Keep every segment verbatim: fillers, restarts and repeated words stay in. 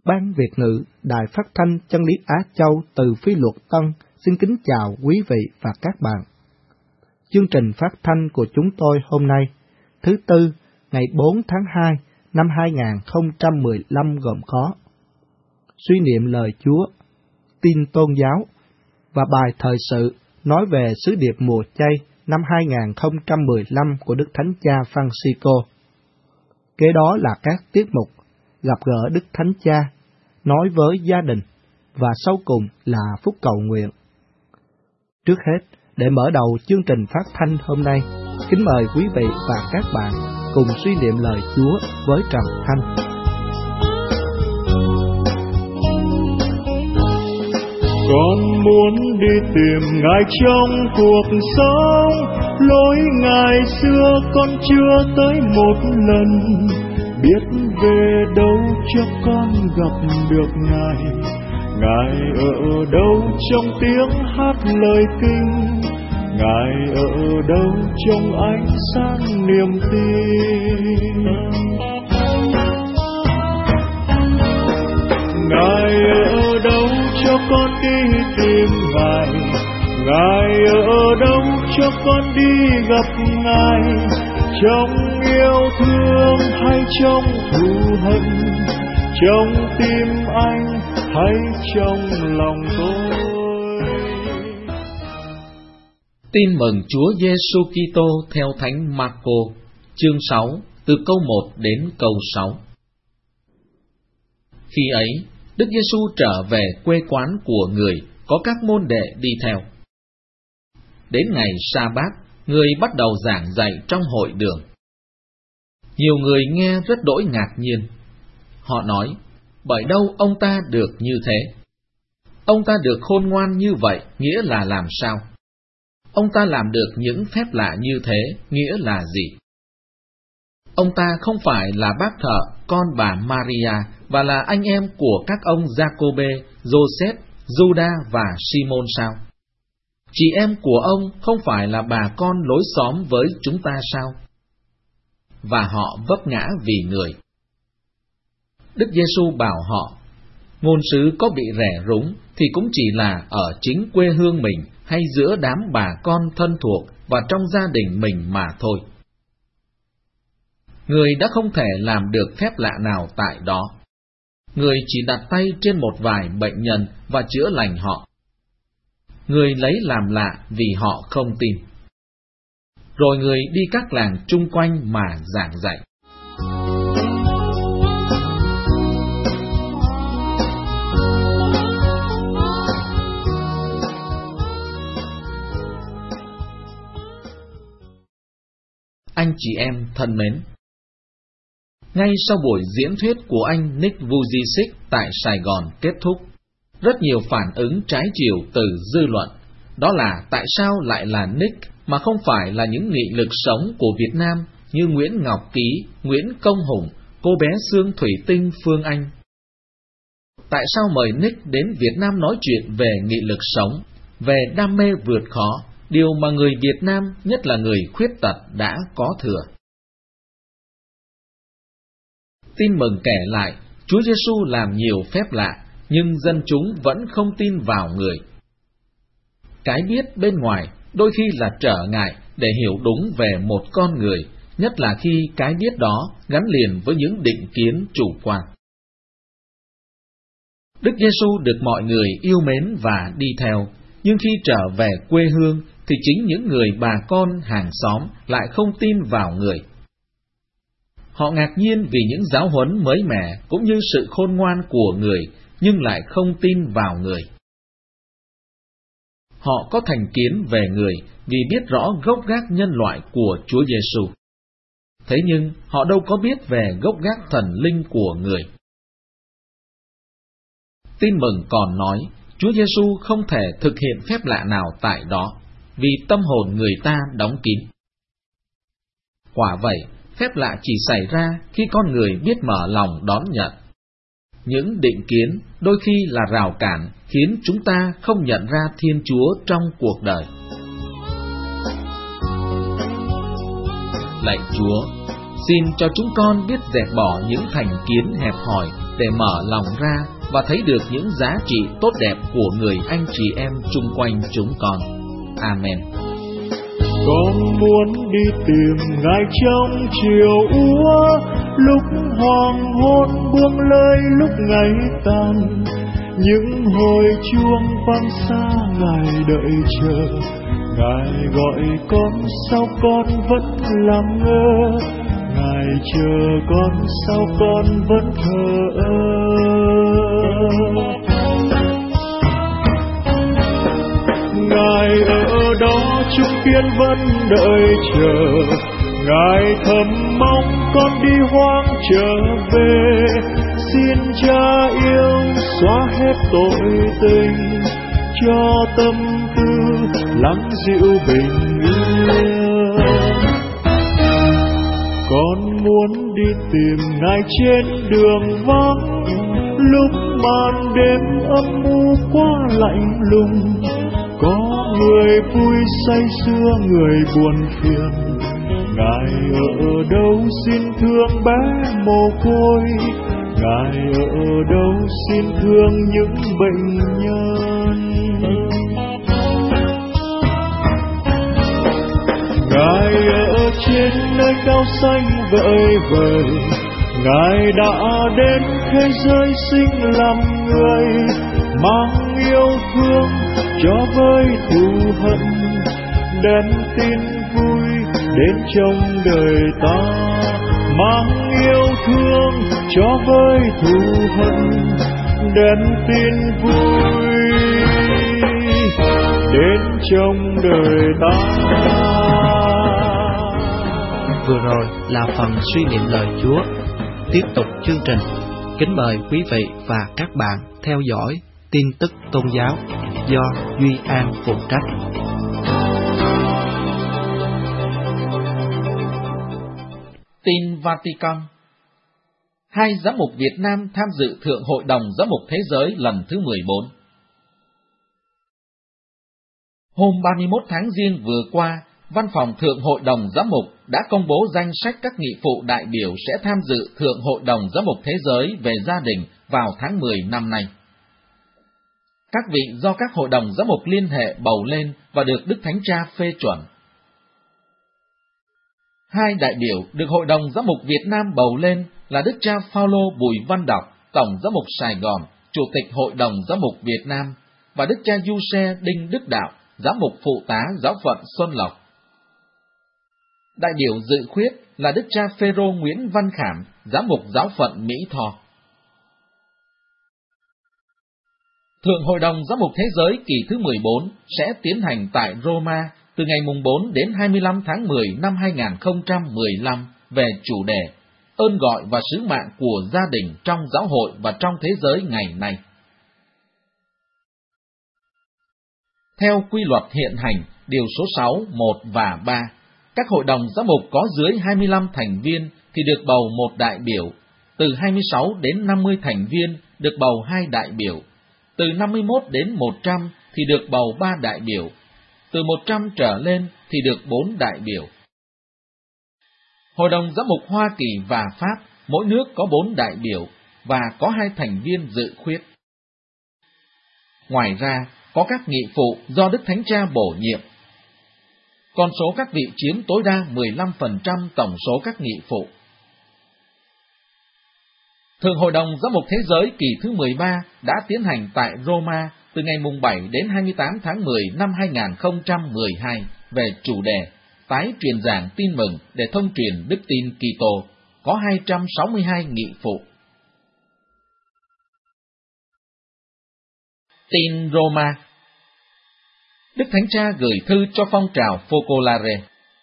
Ban Việt ngữ Đài Phát thanh Chân lý Á Châu từ Phi Luật Tân xin kính chào quý vị và các bạn. Chương trình phát thanh của chúng tôi hôm nay, thứ Tư, ngày bốn tháng hai năm hai nghìn không trăm mười lăm gồm có suy niệm lời Chúa, tin tôn giáo và bài thời sự nói về sứ điệp mùa chay năm hai nghìn không trăm mười lăm của Đức Thánh Cha Francisco. Kế đó là các tiết mục gặp gỡ Đức Thánh Cha, nói với gia đình, và sau cùng là phúc cầu nguyện. Trước hết, để mở đầu chương trình phát thanh hôm nay, kính mời quý vị và các bạn cùng suy niệm lời Chúa với trầm thanh. Con muốn đi tìm Ngài trong cuộc sống, lối Ngài xưa con chưa tới một lần. Biết về đâu cho con gặp được Ngài, Ngài ở đâu trong tiếng hát lời kinh, Ngài ở đâu trong ánh sáng niềm tin. Ngài ở đâu cho con đi tìm Ngài, Ngài ở đâu cho con đi gặp Ngài, trong yêu thương hay trong thù hận, trong tim anh hay trong lòng tôi. Tin mừng Chúa Giêsu Kitô theo Thánh Marco, chương sáu, từ câu một đến câu sáu. Khi ấy, Đức Giêsu trở về quê quán của người, có các môn đệ đi theo. Đến ngày Sa-bát, người bắt đầu giảng dạy trong hội đường. Nhiều người nghe rất đỗi ngạc nhiên. Họ nói, bởi đâu ông ta được như thế? Ông ta được khôn ngoan như vậy, nghĩa là làm sao? Ông ta làm được những phép lạ như thế, nghĩa là gì? Ông ta không phải là bác thợ, con bà Maria, và là anh em của các ông Giacôbê, Joseph, Juda và Simon sao? Chị em của ông không phải là bà con lối xóm với chúng ta sao? Và họ vấp ngã vì người. Đức Giêsu bảo họ, ngôn sứ có bị rẻ rúng thì cũng chỉ là ở chính quê hương mình hay giữa đám bà con thân thuộc và trong gia đình mình mà thôi. Người đã không thể làm được phép lạ nào tại đó. Người chỉ đặt tay trên một vài bệnh nhân và chữa lành họ. Người lấy làm lạ vì họ không tin. Rồi người đi các làng chung quanh mà giảng dạy. Anh chị em thân mến, ngay sau buổi diễn thuyết của anh Nick Vujicic tại Sài Gòn kết thúc, rất nhiều phản ứng trái chiều từ dư luận. Đó là tại sao lại là Nick mà không phải là những nghị lực sống của Việt Nam như Nguyễn Ngọc Ký, Nguyễn Công Hùng, cô bé xương thủy tinh Phương Anh. Tại sao mời Nick đến Việt Nam nói chuyện về nghị lực sống, về đam mê vượt khó, điều mà người Việt Nam, nhất là người khuyết tật, đã có thừa? Tin mừng kể lại, Chúa Giêsu làm nhiều phép lạ, nhưng dân chúng vẫn không tin vào người. Cái biết bên ngoài đôi khi là trở ngại để hiểu đúng về một con người, nhất là khi cái biết đó gắn liền với những định kiến chủ quan. Đức Giêsu được mọi người yêu mến và đi theo, nhưng khi trở về quê hương thì chính những người bà con hàng xóm lại không tin vào người. Họ ngạc nhiên vì những giáo huấn mới mẻ cũng như sự khôn ngoan của người, nhưng lại không tin vào người. Họ có thành kiến về người vì biết rõ gốc gác nhân loại của Chúa Giêsu. Thế nhưng họ đâu có biết về gốc gác thần linh của người. Tin mừng còn nói, Chúa Giêsu không thể thực hiện phép lạ nào tại đó, vì tâm hồn người ta đóng kín. Quả vậy, phép lạ chỉ xảy ra khi con người biết mở lòng đón nhận. Những định kiến đôi khi là rào cản khiến chúng ta không nhận ra Thiên Chúa trong cuộc đời. Lạy Chúa, xin cho chúng con biết dẹp bỏ những thành kiến hẹp hòi để mở lòng ra và thấy được những giá trị tốt đẹp của người anh chị em chung quanh chúng con. Amen. Con muốn đi tìm Ngài trong chiều úa, lúc hoàng hôn buông lơi, lúc ngày tàn. Những hồi chuông vang xa Ngài đợi chờ, Ngài gọi con sao con vẫn làm ngơ, Ngài chờ con sao con vẫn thờ ơ. Ngài ở đó chứng kiến vẫn đợi chờ, Ngài thầm mong con đi hoang trở về. Xin Cha yêu xóa hết tội tình, cho tâm tư lắng dịu bình yên. Con muốn đi tìm Ngài trên đường vắng, lúc màn đêm âm u quá lạnh lùng. Có người vui say sưa, người buồn phiền. Ngài ở đâu xin thương bé mồ côi, Ngài ở đâu xin thương những bệnh nhân. Ngài ở trên nơi cao xanh vợi vợi, Ngài đã đến thế giới sinh làm người, mang yêu thương cho với thù hận, đem tin vui đến trong đời ta. Mang yêu thương cho với thù hận, đem tin vui đến trong đời ta. Vừa rồi là phần suy niệm lời Chúa. Tiếp tục chương trình, kính mời quý vị và các bạn theo dõi tin tức tôn giáo do Duy An phụ trách. Tin Vatican. Hai giám mục Việt Nam tham dự Thượng Hội đồng Giám mục Thế giới lần thứ mười bốn. Hôm ba mươi mốt tháng Giêng vừa qua, Văn phòng Thượng Hội đồng Giám mục đã công bố danh sách các nghị phụ đại biểu sẽ tham dự Thượng Hội đồng Giám mục Thế giới về gia đình vào tháng mười năm nay. Các vị do các hội đồng giám mục liên hệ bầu lên và được Đức Thánh Cha phê chuẩn. Hai đại biểu được Hội đồng Giám mục Việt Nam bầu lên là Đức cha Phaolô Bùi Văn Đọc, Tổng giám mục Sài Gòn, Chủ tịch Hội đồng Giám mục Việt Nam, và Đức cha Giuse Đinh Đức Đạo, giám mục phụ tá giáo phận Xuân Lộc. Đại biểu dự khuyết là Đức cha Phêrô Nguyễn Văn Khảm, giám mục giáo phận Mỹ Tho. Thượng Hội đồng Giám mục Thế giới kỳ thứ mười bốn sẽ tiến hành tại Roma từ ngày mùng bốn đến hai mươi lăm tháng mười năm hai nghìn không trăm mười lăm về chủ đề ơn gọi và sứ mạng của gia đình trong giáo hội và trong thế giới ngày nay. Theo quy luật hiện hành, điều số sáu, một và ba, các hội đồng giám mục có dưới hai mươi lăm thành viên thì được bầu một đại biểu, từ hai mươi sáu đến năm mươi thành viên được bầu hai đại biểu, từ năm mươi mốt đến một trăm thì được bầu ba đại biểu, từ một trăm trở lên thì được bốn đại biểu. Hội đồng giám mục Hoa Kỳ và Pháp, mỗi nước có bốn đại biểu và có hai thành viên dự khuyết. Ngoài ra, có các nghị phụ do Đức Thánh Cha bổ nhiệm. Con số các vị chiếm tối đa mười lăm phần trăm tổng số các nghị phụ. Thượng Hội đồng Giám mục Thế giới kỳ thứ mười ba đã tiến hành tại Roma từ ngày mùng bảy đến hai mươi tám tháng mười năm hai nghìn không trăm mười hai về chủ đề tái truyền giảng tin mừng để thông truyền đức tin Kitô, có hai trăm sáu mươi hai nghị phụ. Tin Roma. Đức Thánh Cha gửi thư cho phong trào Focolare.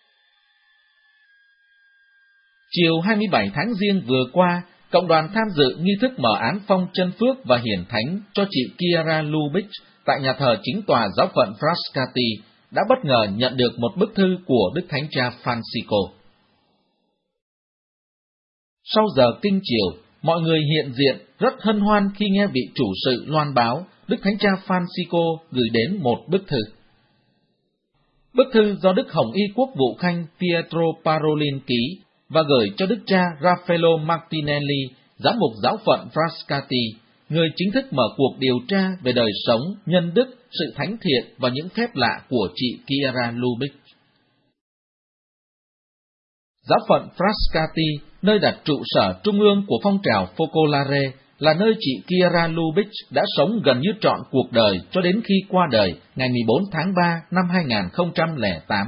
Chiều hai mươi bảy tháng Giêng vừa qua, cộng đoàn tham dự nghi thức mở án phong chân phước và hiển thánh cho chị Kiara Lubitsch tại nhà thờ chính tòa giáo phận Frascati đã bất ngờ nhận được một bức thư của Đức Thánh Cha Francisco. Sau giờ kinh chiều, mọi người hiện diện rất hân hoan khi nghe vị chủ sự loan báo Đức Thánh Cha Francisco gửi đến một bức thư. Bức thư do Đức Hồng Y Quốc vụ Khanh Pietro Parolin ký và gửi cho Đức cha Raffaello Martinelli, giám mục giáo phận Frascati, người chính thức mở cuộc điều tra về đời sống, nhân đức, sự thánh thiện và những phép lạ của chị Kiera Lubich. Giáo phận Frascati, nơi đặt trụ sở trung ương của phong trào Focolare, là nơi chị Kiera Lubich đã sống gần như trọn cuộc đời cho đến khi qua đời ngày mười bốn tháng ba năm hai nghìn không trăm lẻ tám.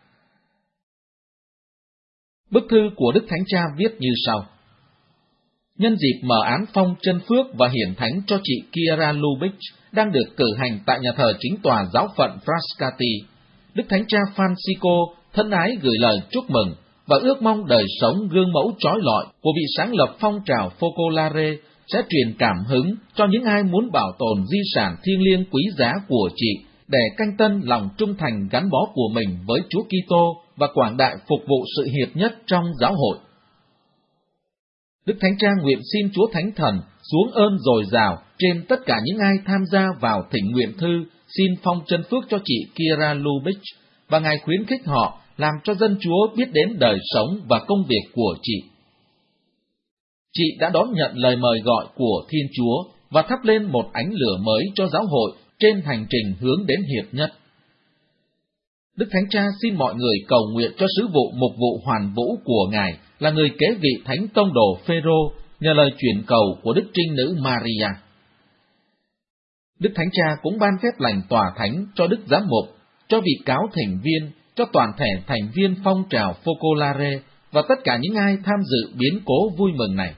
Bức thư của Đức Thánh Cha viết như sau. Nhân dịp mở án phong chân phước và hiển thánh cho chị Kiera Lubich đang được cử hành tại nhà thờ chính tòa giáo phận Frascati, Đức Thánh Cha Francisco thân ái gửi lời chúc mừng và ước mong đời sống gương mẫu chói lọi của vị sáng lập phong trào Focolare sẽ truyền cảm hứng cho những ai muốn bảo tồn di sản thiêng liêng quý giá của chị để canh tân lòng trung thành gắn bó của mình với Chúa Kitô và quảng đại phục vụ sự hiệp nhất trong giáo hội. Đức Thánh Cha nguyện xin Chúa Thánh Thần xuống ơn dồi dào trên tất cả những ai tham gia vào thỉnh nguyện thư xin phong chân phước cho chị Kiera Lubich, và Ngài khuyến khích họ làm cho dân Chúa biết đến đời sống và công việc của chị. Chị đã đón nhận lời mời gọi của Thiên Chúa và thắp lên một ánh lửa mới cho giáo hội trên hành trình hướng đến hiệp nhất. Đức Thánh Cha xin mọi người cầu nguyện cho sứ vụ mục vụ hoàn vũ của Ngài là người kế vị Thánh Tông đồ Phêrô nhờ lời chuyển cầu của Đức Trinh Nữ Maria. Đức Thánh Cha cũng ban phép lành tòa thánh cho Đức Giám mục, cho vị cáo thỉnh viên, cho toàn thể thành viên phong trào Focolare và tất cả những ai tham dự biến cố vui mừng này.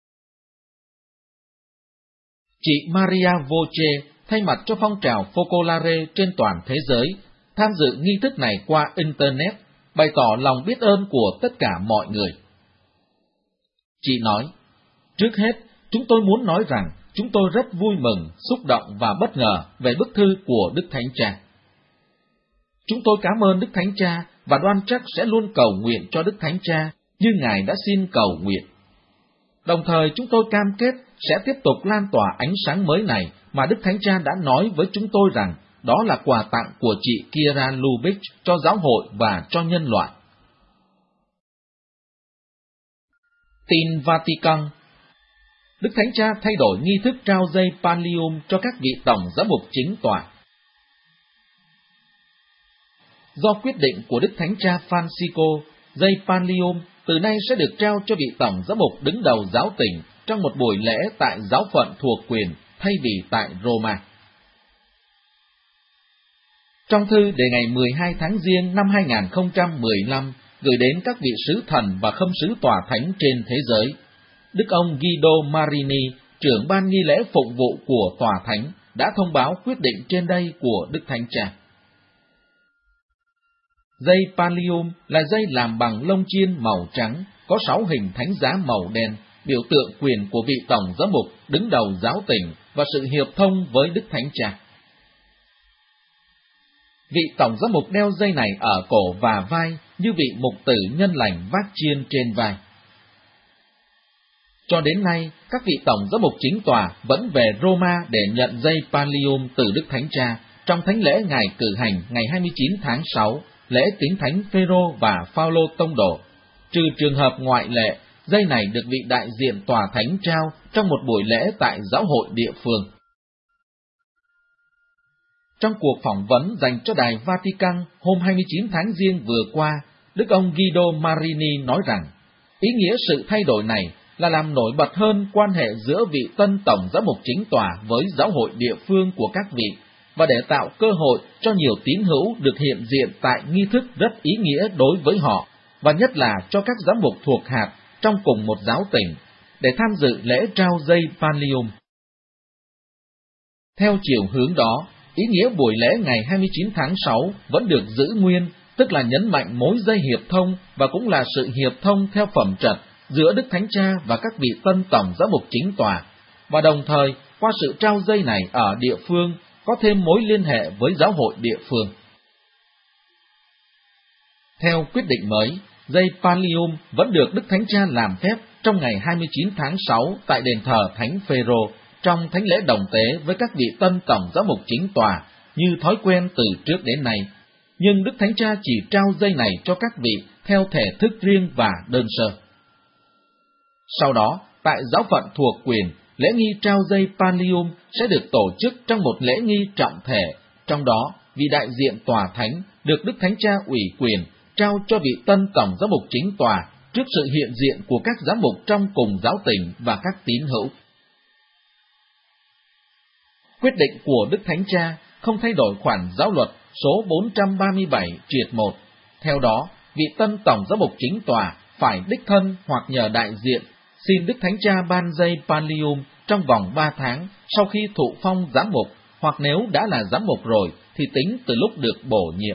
Chị Maria Voce thay mặt cho phong trào Focolare trên toàn thế giới tham dự nghi thức này qua Internet, bày tỏ lòng biết ơn của tất cả mọi người. Chị nói, trước hết, chúng tôi muốn nói rằng chúng tôi rất vui mừng, xúc động và bất ngờ về bức thư của Đức Thánh Cha. Chúng tôi cảm ơn Đức Thánh Cha và đoan chắc sẽ luôn cầu nguyện cho Đức Thánh Cha như Ngài đã xin cầu nguyện. Đồng thời chúng tôi cam kết sẽ tiếp tục lan tỏa ánh sáng mới này mà Đức Thánh Cha đã nói với chúng tôi rằng đó là quà tặng của chị Kiera Lubich cho giáo hội và cho nhân loại. Tin Vatican. Đức Thánh Cha thay đổi nghi thức trao dây pallium cho các vị tổng giám mục chính tòa. Do quyết định của Đức Thánh Cha Francisco, dây pallium từ nay sẽ được trao cho vị tổng giám mục đứng đầu giáo tỉnh trong một buổi lễ tại giáo phận thuộc quyền thay vì tại Roma. Trong thư đề ngày mười hai tháng Giêng năm hai nghìn không trăm mười lăm gửi đến các vị sứ thần và khâm sứ tòa thánh trên thế giới, Đức ông Guido Marini, trưởng ban nghi lễ phụng vụ của tòa thánh, đã thông báo quyết định trên đây của Đức Thánh Cha. Dây pallium là dây làm bằng lông chiên màu trắng, có sáu hình thánh giá màu đen, biểu tượng quyền của vị tổng giám mục đứng đầu giáo tỉnh và sự hiệp thông với Đức Thánh Cha. Vị tổng giám mục đeo dây này ở cổ và vai như vị mục tử nhân lành vác chiên trên vai. Cho đến nay, các vị tổng giám mục chính tòa vẫn về Roma để nhận dây pallium từ Đức Thánh Cha trong thánh lễ Ngài cử hành ngày hai mươi chín tháng sáu, lễ kính thánh Phêrô và Phaolô tông đồ. Trừ trường hợp ngoại lệ, dây này được vị đại diện tòa thánh trao trong một buổi lễ tại giáo hội địa phương. Trong cuộc phỏng vấn dành cho đài Vatican hôm hai mươi chín tháng Giêng vừa qua, Đức ông Guido Marini nói rằng, ý nghĩa sự thay đổi này là làm nổi bật hơn quan hệ giữa vị tân tổng giám mục chính tòa với giáo hội địa phương của các vị, và để tạo cơ hội cho nhiều tín hữu được hiện diện tại nghi thức rất ý nghĩa đối với họ, và nhất là cho các giám mục thuộc hạt trong cùng một giáo tỉnh, để tham dự lễ trao dây pallium. Theo chiều hướng đó, ý nghĩa buổi lễ ngày hai mươi chín tháng sáu vẫn được giữ nguyên, tức là nhấn mạnh mối dây hiệp thông và cũng là sự hiệp thông theo phẩm trật giữa Đức Thánh Cha và các vị tân tổng giám mục chính tòa, và đồng thời qua sự trao dây này ở địa phương có thêm mối liên hệ với giáo hội địa phương. Theo quyết định mới, dây pallium vẫn được Đức Thánh Cha làm phép trong ngày hai mươi chín tháng sáu tại đền thờ Thánh Phêrô trong thánh lễ đồng tế với các vị tân tổng giám mục chính tòa như thói quen từ trước đến nay, nhưng Đức Thánh Cha chỉ trao dây này cho các vị theo thể thức riêng và đơn sơ. Sau đó, tại giáo phận thuộc quyền, lễ nghi trao dây Pallium sẽ được tổ chức trong một lễ nghi trọng thể, trong đó vị đại diện tòa thánh được Đức Thánh Cha ủy quyền trao cho vị tân tổng giám mục chính tòa trước sự hiện diện của các giám mục trong cùng giáo tỉnh và các tín hữu. Quyết định của Đức Thánh Cha không thay đổi khoản giáo luật số bốn trăm ba mươi bảy triệt một. Theo đó, vị tân tổng giám mục chính tòa phải đích thân hoặc nhờ đại diện xin Đức Thánh Cha ban dây Pallium trong vòng ba tháng sau khi thụ phong giám mục, hoặc nếu đã là giám mục rồi thì tính từ lúc được bổ nhiệm.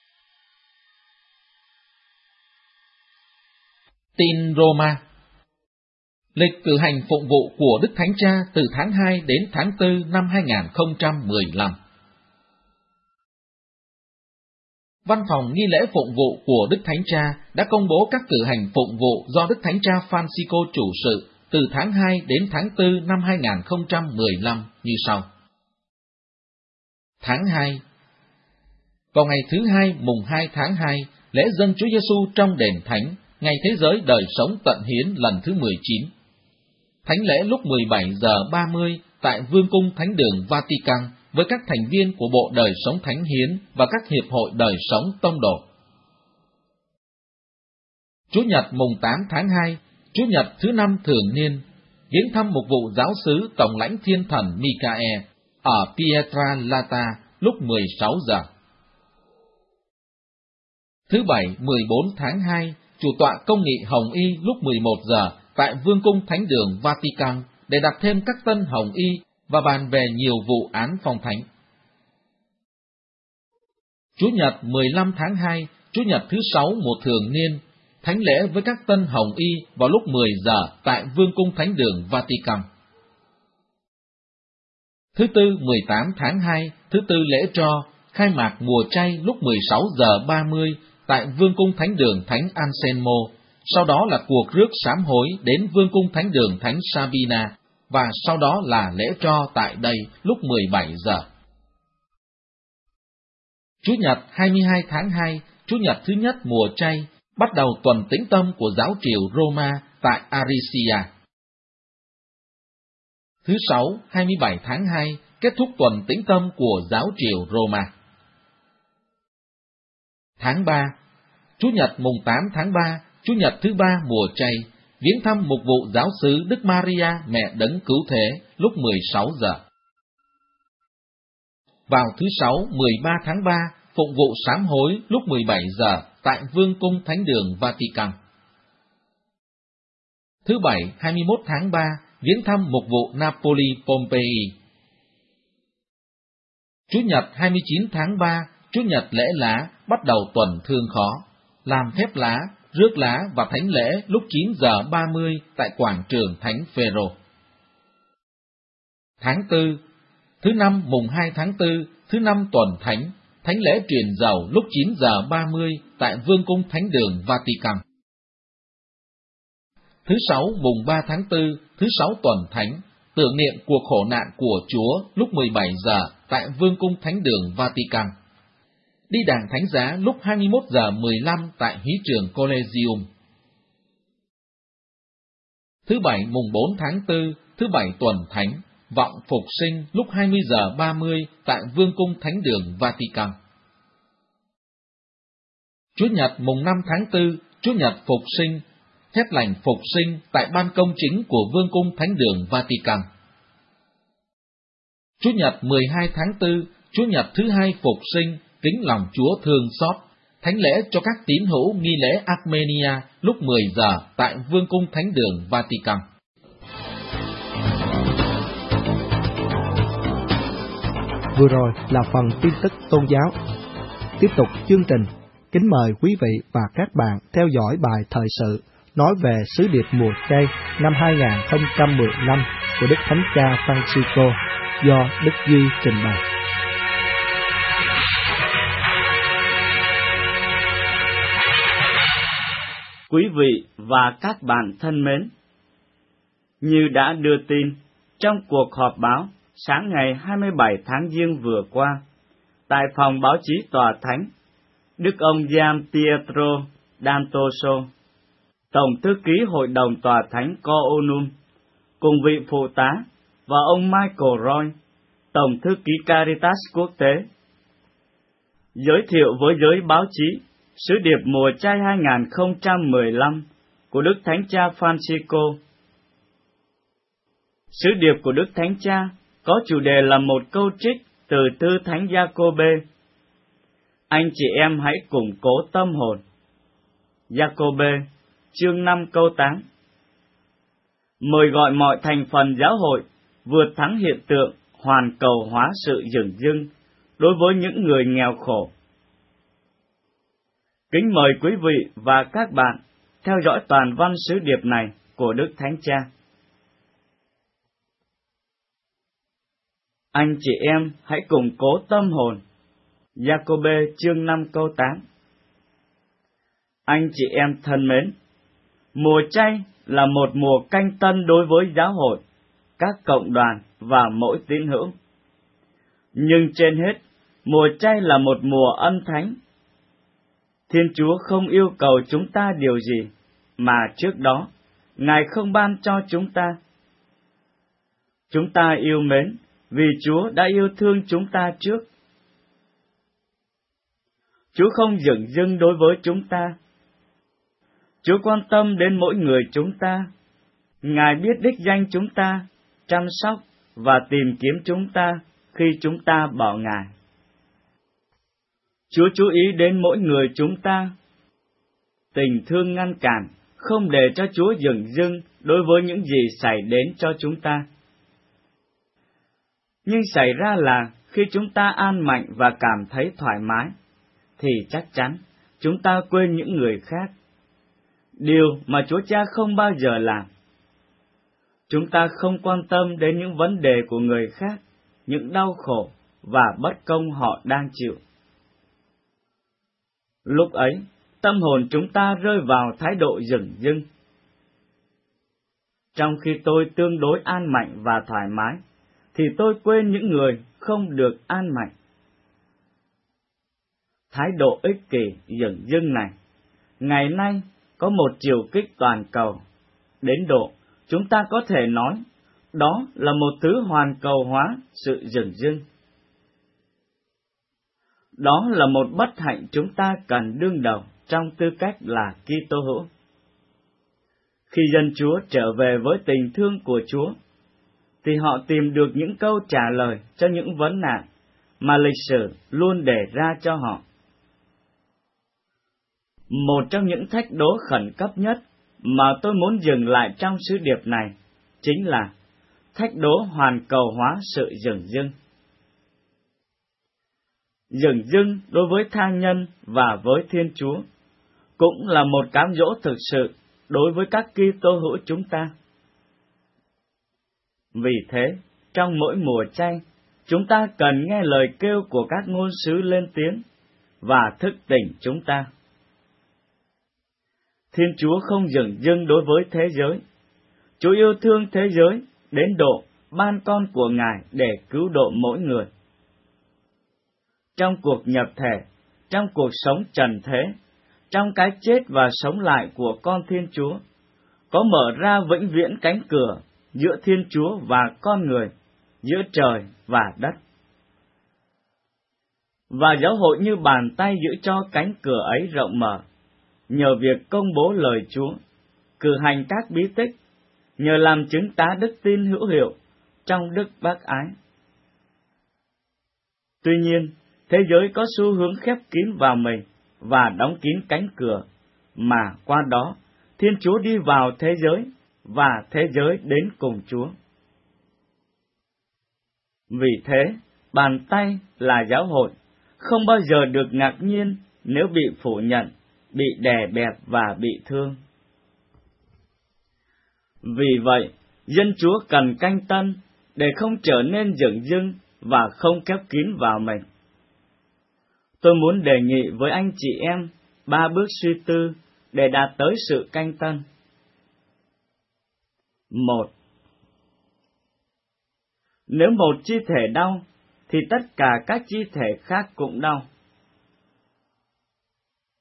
Tin Roma. Lịch cử hành phụng vụ của Đức Thánh Cha từ tháng hai đến tháng tư năm hai nghìn không trăm mười lăm. Văn phòng nghi lễ phụng vụ của Đức Thánh Cha đã công bố các cử hành phụng vụ do Đức Thánh Cha Francisco chủ sự từ tháng hai đến tháng tư năm hai nghìn không trăm mười lăm như sau. Tháng hai. Vào ngày thứ hai mùng hai tháng hai, lễ dâng Chúa Giêsu trong đền thánh, ngày thế giới đời sống tận hiến lần thứ mười chín. Thánh lễ lúc mười bảy giờ ba mươi tại Vương cung Thánh đường Vatican với các thành viên của Bộ Đời sống Thánh hiến và các hiệp hội đời sống tông đồ. Chủ nhật mùng tám tháng hai, Chủ nhật thứ năm thường niên, viếng thăm mục vụ giáo xứ Tổng lãnh Thiên thần Michael ở Pietralata lúc mười sáu giờ. Thứ bảy mười bốn tháng hai, chủ tọa công nghị Hồng Y lúc mười một giờ tại Vương cung Thánh đường Vatican để đặt thêm các tân Hồng Y và bàn về nhiều vụ án phong thánh. Chủ nhật mười lăm tháng hai, Chủ nhật thứ sáu một thường niên, thánh lễ với các tân Hồng Y vào lúc mười giờ tại Vương cung Thánh đường Vatican. Thứ tư mười tám tháng hai, thứ tư lễ tro, khai mạc mùa chay lúc mười sáu giờ ba mươi tại Vương cung Thánh đường Thánh Anselmo, sau đó là cuộc rước sám hối đến Vương cung Thánh đường Thánh Sabina, và sau đó là lễ tro tại đây lúc mười bảy giờ. Chủ nhật hai mươi hai tháng hai, Chủ nhật thứ nhất mùa chay, bắt đầu tuần tĩnh tâm của giáo triều Roma tại Arisia. Thứ sáu hai mươi bảy tháng hai, kết thúc tuần tĩnh tâm của giáo triều Roma. Tháng ba, Chủ nhật mùng tám tháng ba, Chủ nhật thứ ba mùa chay, viếng thăm mục vụ giáo xứ Đức Maria Mẹ Đấng Cứu Thế lúc mười sáu giờ. Vào thứ sáu mười ba tháng ba, phụng vụ sám hối lúc mười bảy giờ tại Vương cung Thánh đường Vatican. Thứ bảy hai mươi mốt tháng ba, viếng thăm mục vụ Napoli Pompei. Chủ nhật hai mươi chín tháng ba, Chủ nhật lễ lá, bắt đầu tuần thương khó, làm phép lá, rước lá và thánh lễ lúc chín giờ ba mươi tại quảng trường Thánh Phêrô. Tháng tư, thứ năm mùng hai tháng tư, thứ năm tuần thánh, thánh lễ truyền dầu lúc chín giờ ba mươi tại Vương cung Thánh đường Vatican. Thứ sáu mùng ba tháng tư, thứ sáu tuần thánh, tưởng niệm cuộc khổ nạn của Chúa lúc mười bảy giờ tại Vương cung Thánh đường Vatican. Đi đàng thánh giá lúc hai mươi mốt giờ mười lăm tại hí trường Collegium. Thứ bảy mùng bốn tháng tư, thứ bảy tuần thánh, vọng phục sinh lúc hai mươi giờ ba mươi tại Vương cung Thánh đường Vatican. Chủ nhật mùng năm tháng tư, Chủ nhật phục sinh, phép lành phục sinh tại ban công chính của Vương cung Thánh đường Vatican. Chủ nhật mười hai tháng tư, Chủ nhật thứ hai phục sinh, kính lòng Chúa thương xót, thánh lễ cho các tín hữu nghi lễ Armenia lúc mười giờ tại Vương cung Thánh đường Vatican. Vừa rồi là phần tin tức tôn giáo. Tiếp tục chương trình, kính mời quý vị và các bạn theo dõi bài thời sự nói về sứ điệp mùa chay năm hai nghìn không trăm mười lăm của Đức Thánh Cha Francisco do Đức Duy trình bày. Quý vị và các bạn thân mến, như đã đưa tin trong cuộc họp báo sáng ngày hai mươi bảy tháng Giêng vừa qua, tại phòng báo chí Tòa Thánh, Đức ông Gian Pietro D'Antoso, Tổng thư ký Hội đồng Tòa Thánh Coonum, cùng vị phụ tá và ông Michael Roy, Tổng thư ký Caritas quốc tế, giới thiệu với giới báo chí sứ điệp mùa chay hai không một lăm của Đức Thánh Cha Francisco. Sứ điệp của Đức Thánh Cha có chủ đề là một câu trích từ thư Thánh Giacôbê. Anh chị em hãy củng cố tâm hồn. Giacôbê, chương năm câu tám. Mời gọi mọi thành phần giáo hội vượt thắng hiện tượng hoàn cầu hóa sự dửng dưng đối với những người nghèo khổ. Kính mời quý vị và các bạn theo dõi toàn văn sứ điệp này của Đức Thánh Cha. Anh chị em hãy củng cố tâm hồn. Giacôbê chương năm câu tám. Anh chị em thân mến, mùa chay là một mùa canh tân đối với giáo hội, các cộng đoàn và mỗi tín hữu. Nhưng trên hết, mùa chay là một mùa ân thánh. Thiên Chúa không yêu cầu chúng ta điều gì mà trước đó Ngài không ban cho chúng ta. Chúng ta yêu mến vì Chúa đã yêu thương chúng ta trước. Chúa không dửng dưng đối với chúng ta. Chúa quan tâm đến mỗi người chúng ta. Ngài biết đích danh chúng ta, chăm sóc và tìm kiếm chúng ta khi chúng ta bỏ Ngài. Chúa chú ý đến mỗi người chúng ta. Tình thương ngăn cản, không để cho Chúa dửng dưng đối với những gì xảy đến cho chúng ta. Nhưng xảy ra là khi chúng ta an mạnh và cảm thấy thoải mái, thì chắc chắn chúng ta quên những người khác. Điều mà Chúa Cha không bao giờ làm. Chúng ta không quan tâm đến những vấn đề của người khác, những đau khổ và bất công họ đang chịu. Lúc ấy, tâm hồn chúng ta rơi vào thái độ dửng dưng. Trong khi tôi tương đối an mạnh và thoải mái, thì tôi quên những người không được an mạnh. Thái độ ích kỷ, dửng dưng này, ngày nay có một chiều kích toàn cầu, đến độ chúng ta có thể nói đó là một thứ hoàn cầu hóa sự dửng dưng. Đó là một bất hạnh chúng ta cần đương đầu trong tư cách là Kitô hữu. Khi dân Chúa trở về với tình thương của Chúa, thì họ tìm được những câu trả lời cho những vấn nạn mà lịch sử luôn để ra cho họ. Một trong những thách đố khẩn cấp nhất mà tôi muốn dừng lại trong sứ điệp này chính là thách đố hoàn cầu hóa sự dửng dưng. Dửng dưng đối với tha nhân và với Thiên Chúa cũng là một cám dỗ thực sự đối với các Kitô hữu chúng ta. Vì thế, trong mỗi mùa chay, chúng ta cần nghe lời kêu của các ngôn sứ lên tiếng và thức tỉnh chúng ta. Thiên Chúa không dửng dưng đối với thế giới. Chúa yêu thương thế giới đến độ ban con của Ngài để cứu độ mỗi người. Trong cuộc nhập thể, trong cuộc sống trần thế, trong cái chết và sống lại của con Thiên Chúa, có mở ra vĩnh viễn cánh cửa giữa Thiên Chúa và con người, giữa trời và đất. Và giáo hội như bàn tay giữ cho cánh cửa ấy rộng mở, nhờ việc công bố lời Chúa, cử hành các bí tích, nhờ làm chứng tá đức tin hữu hiệu trong đức bác ái. Tuy nhiên, thế giới có xu hướng khép kín vào mình và đóng kín cánh cửa, mà qua đó Thiên Chúa đi vào thế giới và thế giới đến cùng Chúa. Vì thế, bàn tay là giáo hội không bao giờ được ngạc nhiên nếu bị phủ nhận, bị đè bẹp và bị thương. Vì vậy, dân Chúa cần canh tân để không trở nên dửng dưng và không khép kín vào mình. Tôi muốn đề nghị với anh chị em ba bước suy tư để đạt tới sự canh tân. Một. Nếu một chi thể đau, thì tất cả các chi thể khác cũng đau.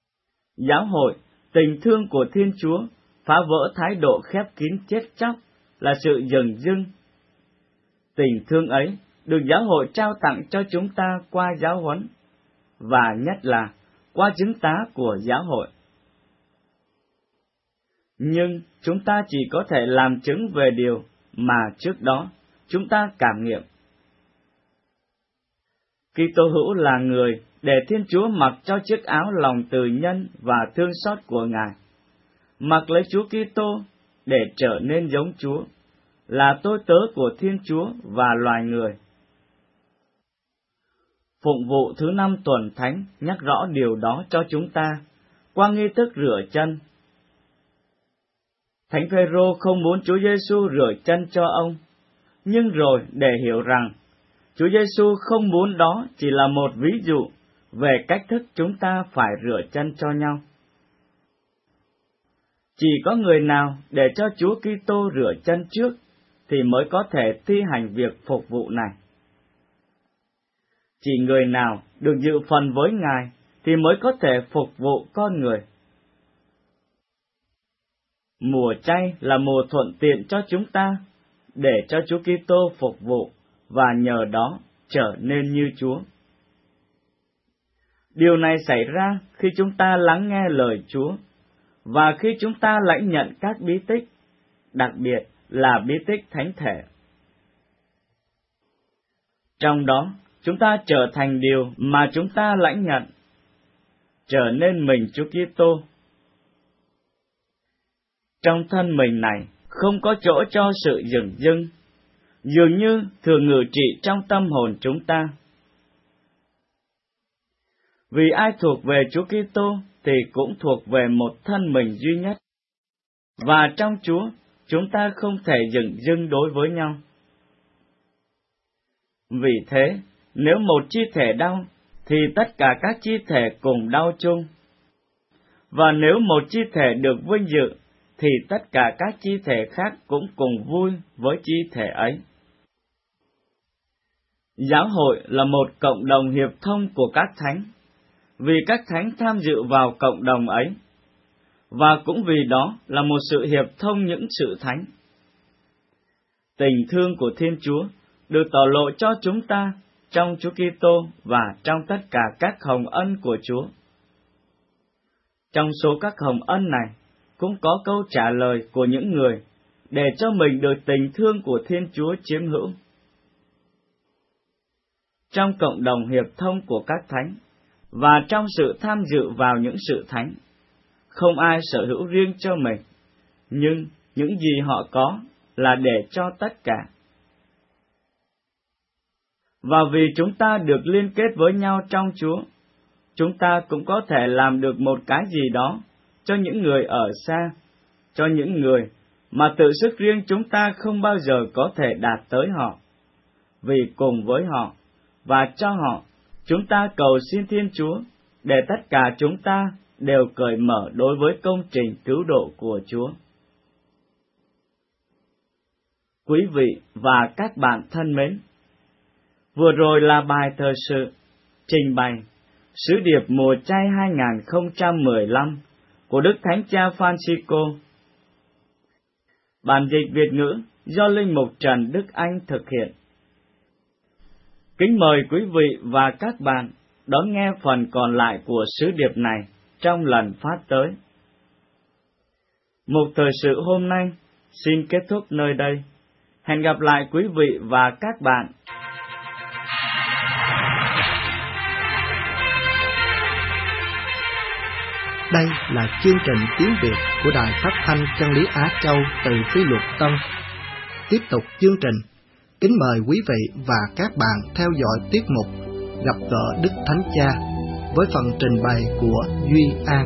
Giáo hội, tình thương của Thiên Chúa, phá vỡ thái độ khép kín chết chóc là sự dửng dưng. Tình thương ấy được giáo hội trao tặng cho chúng ta qua giáo huấn, và nhất là qua chứng tá của giáo hội. Nhưng chúng ta chỉ có thể làm chứng về điều mà trước đó chúng ta cảm nghiệm. Kitô hữu là người để Thiên Chúa mặc cho chiếc áo lòng từ nhân và thương xót của Ngài, mặc lấy Chúa Kitô để trở nên giống Chúa, là tôi tớ của Thiên Chúa và loài người. Phụng vụ thứ năm tuần thánh nhắc rõ điều đó cho chúng ta qua nghi thức rửa chân. Thánh Phêrô không muốn Chúa Giêsu rửa chân cho ông, nhưng rồi để hiểu rằng Chúa Giêsu không muốn đó chỉ là một ví dụ về cách thức chúng ta phải rửa chân cho nhau. Chỉ có người nào để cho Chúa Kitô rửa chân trước thì mới có thể thi hành việc phục vụ này. Chỉ người nào được dự phần với Ngài thì mới có thể phục vụ con người. Mùa chay là mùa thuận tiện cho chúng ta để cho Chúa Kitô phục vụ và nhờ đó trở nên như Chúa. Điều này xảy ra khi chúng ta lắng nghe lời Chúa và khi chúng ta lãnh nhận các bí tích, đặc biệt là bí tích thánh thể. Trong đó, chúng ta trở thành điều mà chúng ta lãnh nhận, trở nên mình Chúa Kitô. Trong thân mình này không có chỗ cho sự dửng dưng, dường như thường ngự trị trong tâm hồn chúng ta. Vì ai thuộc về Chúa Kitô thì cũng thuộc về một thân mình duy nhất, và trong Chúa chúng ta không thể dửng dưng đối với nhau. Vì thế, nếu một chi thể đau, thì tất cả các chi thể cùng đau chung. Và nếu một chi thể được vinh dự, thì tất cả các chi thể khác cũng cùng vui với chi thể ấy. Giáo hội là một cộng đồng hiệp thông của các thánh, vì các thánh tham dự vào cộng đồng ấy, và cũng vì đó là một sự hiệp thông những sự thánh. Tình thương của Thiên Chúa được tỏ lộ cho chúng ta trong Chúa Kitô và trong tất cả các hồng ân của Chúa. Trong số các hồng ân này, cũng có câu trả lời của những người để cho mình được tình thương của Thiên Chúa chiếm hữu. Trong cộng đồng hiệp thông của các thánh, và trong sự tham dự vào những sự thánh, không ai sở hữu riêng cho mình, nhưng những gì họ có là để cho tất cả. Và vì chúng ta được liên kết với nhau trong Chúa, chúng ta cũng có thể làm được một cái gì đó cho những người ở xa, cho những người mà tự sức riêng chúng ta không bao giờ có thể đạt tới họ. Vì cùng với họ và cho họ, chúng ta cầu xin Thiên Chúa để tất cả chúng ta đều cởi mở đối với công trình cứu độ của Chúa. Quý vị và các bạn thân mến, vừa rồi là bài thời sự trình bày sứ điệp mùa chay hai không một lăm của Đức Thánh Cha Francisco. Bản dịch Việt ngữ do Linh mục Trần Đức Anh thực hiện. Kính mời quý vị và các bạn đón nghe phần còn lại của sứ điệp này trong lần phát tới. Mục thời sự hôm nay xin kết thúc nơi đây. Hẹn gặp lại quý vị và các bạn. Đây là chương trình tiếng Việt của Đài Phát thanh Chân lý Á Châu từ Phi Luật Tân. Tiếp tục chương trình, kính mời quý vị và các bạn theo dõi tiết mục Gặp gỡ Đức Thánh Cha với phần trình bày của Duy An.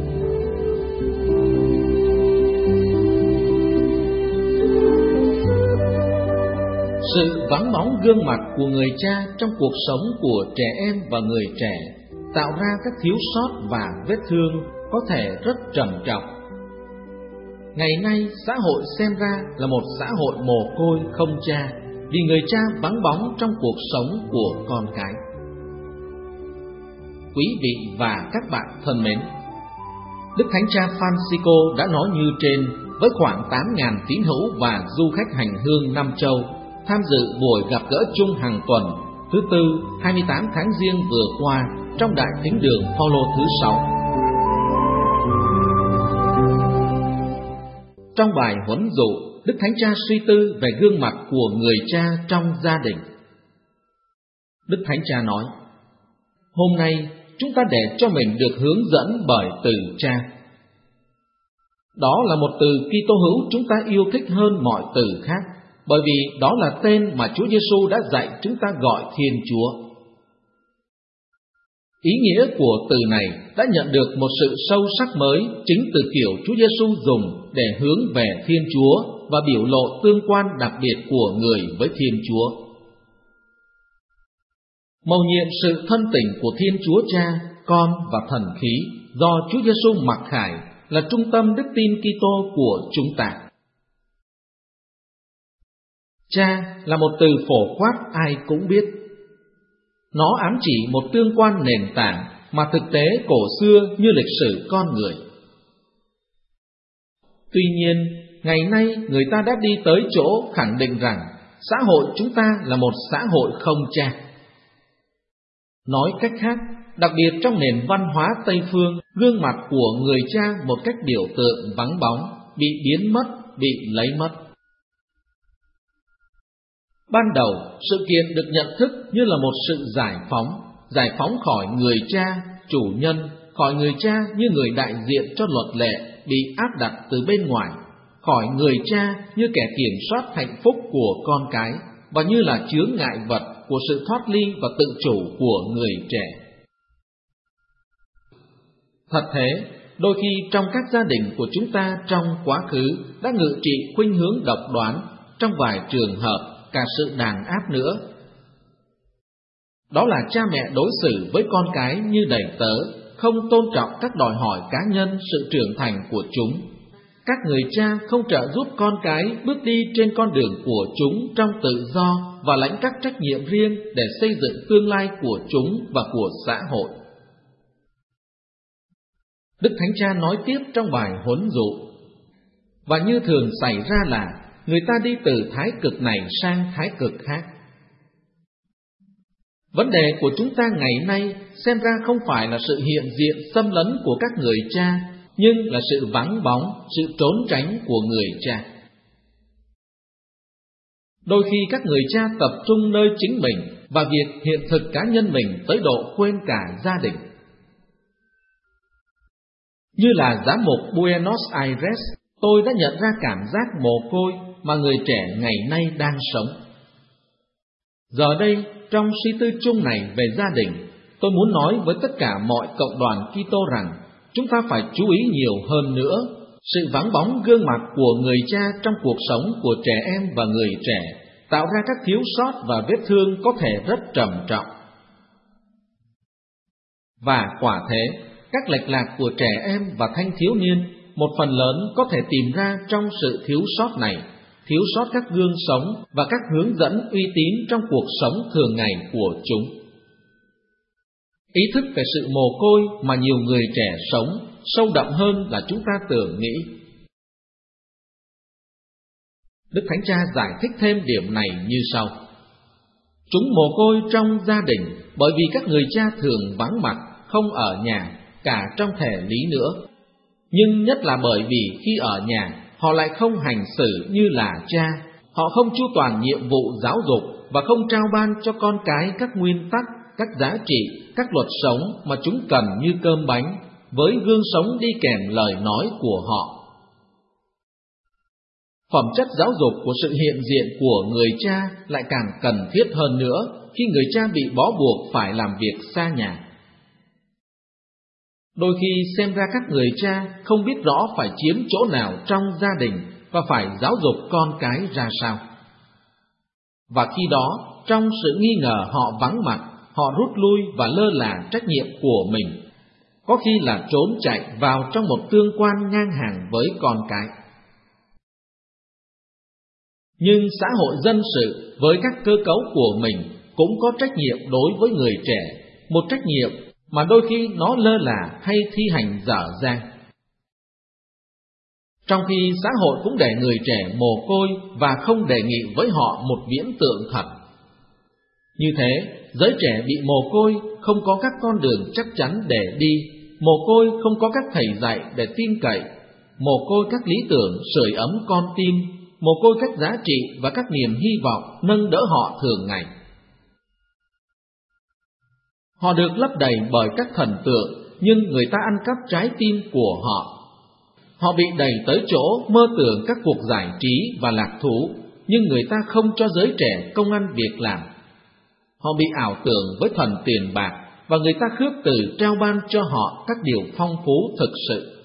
Sự vắng bóng gương mặt của người cha trong cuộc sống của trẻ em và người trẻ tạo ra các thiếu sót và vết thương có thể rất trầm trọng. Ngày nay, xã hội xem ra là một xã hội mồ côi không cha, vì người cha vắng bóng trong cuộc sống của con cái. Quý vị và các bạn thân mến, Đức Thánh Cha Francisco đã nói như trên với khoảng tám nghìn tín hữu và du khách hành hương năm châu tham dự buổi gặp gỡ chung hàng tuần thứ tư hai mươi tám tháng Giêng vừa qua trong Đại Thính đường Phaolô thứ sáu. Trong bài huấn dụ, Đức Thánh Cha suy tư về gương mặt của người cha trong gia đình. Đức Thánh Cha nói: hôm nay chúng ta để cho mình được hướng dẫn bởi từ cha. Đó là một từ Kitô hữu chúng ta yêu thích hơn mọi từ khác, bởi vì đó là tên mà Chúa Giêsu đã dạy chúng ta gọi Thiên Chúa. Ý nghĩa của từ này đã nhận được một sự sâu sắc mới chính từ kiểu Chúa Giêsu dùng để hướng về Thiên Chúa và biểu lộ tương quan đặc biệt của người với Thiên Chúa. Mầu nhiệm sự thân tình của Thiên Chúa Cha, Con và Thần Khí do Chúa Giêsu mặc khải là trung tâm đức tin Kitô của chúng ta. Cha là một từ phổ quát ai cũng biết. Nó ám chỉ một tương quan nền tảng mà thực tế cổ xưa như lịch sử con người. Tuy nhiên, ngày nay người ta đã đi tới chỗ khẳng định rằng xã hội chúng ta là một xã hội không cha. Nói cách khác, đặc biệt trong nền văn hóa Tây Phương, gương mặt của người cha một cách biểu tượng vắng bóng, bị biến mất, bị lấy mất. Ban đầu, sự kiện được nhận thức như là một sự giải phóng, giải phóng khỏi người cha, chủ nhân, khỏi người cha như người đại diện cho luật lệ bị áp đặt từ bên ngoài, khỏi người cha như kẻ kiểm soát hạnh phúc của con cái và như là chướng ngại vật của sự thoát ly và tự chủ của người trẻ. Thật thế, đôi khi trong các gia đình của chúng ta trong quá khứ đã ngự trị khuynh hướng độc đoán, trong vài trường hợp cả sự đàn áp nữa. Đó là cha mẹ đối xử với con cái như đầy tớ, không tôn trọng các đòi hỏi cá nhân, sự trưởng thành của chúng. Các người cha không trợ giúp con cái bước đi trên con đường của chúng trong tự do và lãnh các trách nhiệm riêng để xây dựng tương lai của chúng và của xã hội. Đức Thánh Cha nói tiếp trong bài huấn dụ: và như thường xảy ra là người ta đi từ thái cực này sang thái cực khác. Vấn đề của chúng ta ngày nay xem ra không phải là sự hiện diện xâm lấn của các người cha, nhưng là sự vắng bóng, sự trốn tránh của người cha. Đôi khi các người cha tập trung nơi chính mình và việc hiện thực cá nhân mình tới độ quên cả gia đình. Như là giám mục Buenos Aires, tôi đã nhận ra cảm giác mồ côi mà người trẻ ngày nay đang sống. Giờ đây, trong suy tư chung này về gia đình, tôi muốn nói với tất cả mọi cộng đoàn Kitô rằng chúng ta phải chú ý nhiều hơn nữa sự vắng bóng gương mặt của người cha trong cuộc sống của trẻ em và người trẻ, tạo ra các thiếu sót và vết thương có thể rất trầm trọng. Và quả thế, các lệch lạc của trẻ em và thanh thiếu niên một phần lớn có thể tìm ra trong sự thiếu sót này, thiếu sót các gương sống và các hướng dẫn uy tín trong cuộc sống thường ngày của chúng. Ý thức về sự mồ côi mà nhiều người trẻ sống sâu đậm hơn là chúng ta tưởng nghĩ. Đức Thánh Cha giải thích thêm điểm này như sau: chúng mồ côi trong gia đình bởi vì các người cha thường vắng mặt, không ở nhà, cả trong thể lý nữa. Nhưng nhất là bởi vì khi ở nhà, họ lại không hành xử như là cha, họ không chu toàn nhiệm vụ giáo dục và không trao ban cho con cái các nguyên tắc, các giá trị, các luật sống mà chúng cần như cơm bánh, với gương sống đi kèm lời nói của họ. Phẩm chất giáo dục của sự hiện diện của người cha lại càng cần thiết hơn nữa khi người cha bị bó buộc phải làm việc xa nhà. Đôi khi xem ra các người cha không biết rõ phải chiếm chỗ nào trong gia đình và phải giáo dục con cái ra sao. Và khi đó, trong sự nghi ngờ họ vắng mặt, họ rút lui và lơ là trách nhiệm của mình, có khi là trốn chạy vào trong một tương quan ngang hàng với con cái. Nhưng xã hội dân sự với các cơ cấu của mình cũng có trách nhiệm đối với người trẻ, một trách nhiệm mà đôi khi nó lơ là hay thi hành dở dang. trong khi xã hội cũng để người trẻ mồ côi và không đề nghị với họ một viễn tượng thật. Như thế, giới trẻ bị mồ côi không có các con đường chắc chắn để đi, mồ côi không có các thầy dạy để tin cậy, mồ côi các lý tưởng sưởi ấm con tim, mồ côi các giá trị và các niềm hy vọng nâng đỡ họ thường ngày. Họ được lấp đầy bởi các thần tượng, nhưng người ta ăn cắp trái tim của họ. Họ bị đẩy tới chỗ mơ tưởng các cuộc giải trí và lạc thú, nhưng người ta không cho giới trẻ công ăn việc làm. Họ bị ảo tưởng với thần tiền bạc, và người ta khước từ trao ban cho họ các điều phong phú thực sự.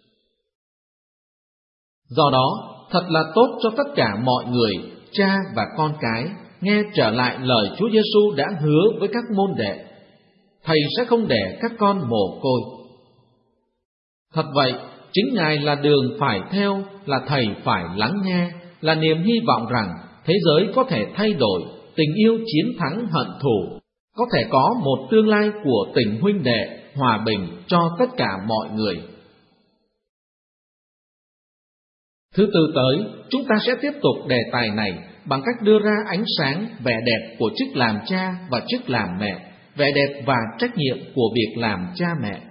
Do đó, thật là tốt cho tất cả mọi người, cha và con cái, nghe trở lại lời Chúa Giêsu đã hứa với các môn đệ: Thầy sẽ không để các con mồ côi. Thật vậy, chính Ngài là đường phải theo, là Thầy phải lắng nghe, là niềm hy vọng rằng thế giới có thể thay đổi, tình yêu chiến thắng hận thù, có thể có một tương lai của tình huynh đệ, hòa bình cho tất cả mọi người. Thứ tư tới, chúng ta sẽ tiếp tục đề tài này bằng cách đưa ra ánh sáng vẻ đẹp của chức làm cha và chức làm mẹ, vẻ đẹp và trách nhiệm của việc làm cha mẹ.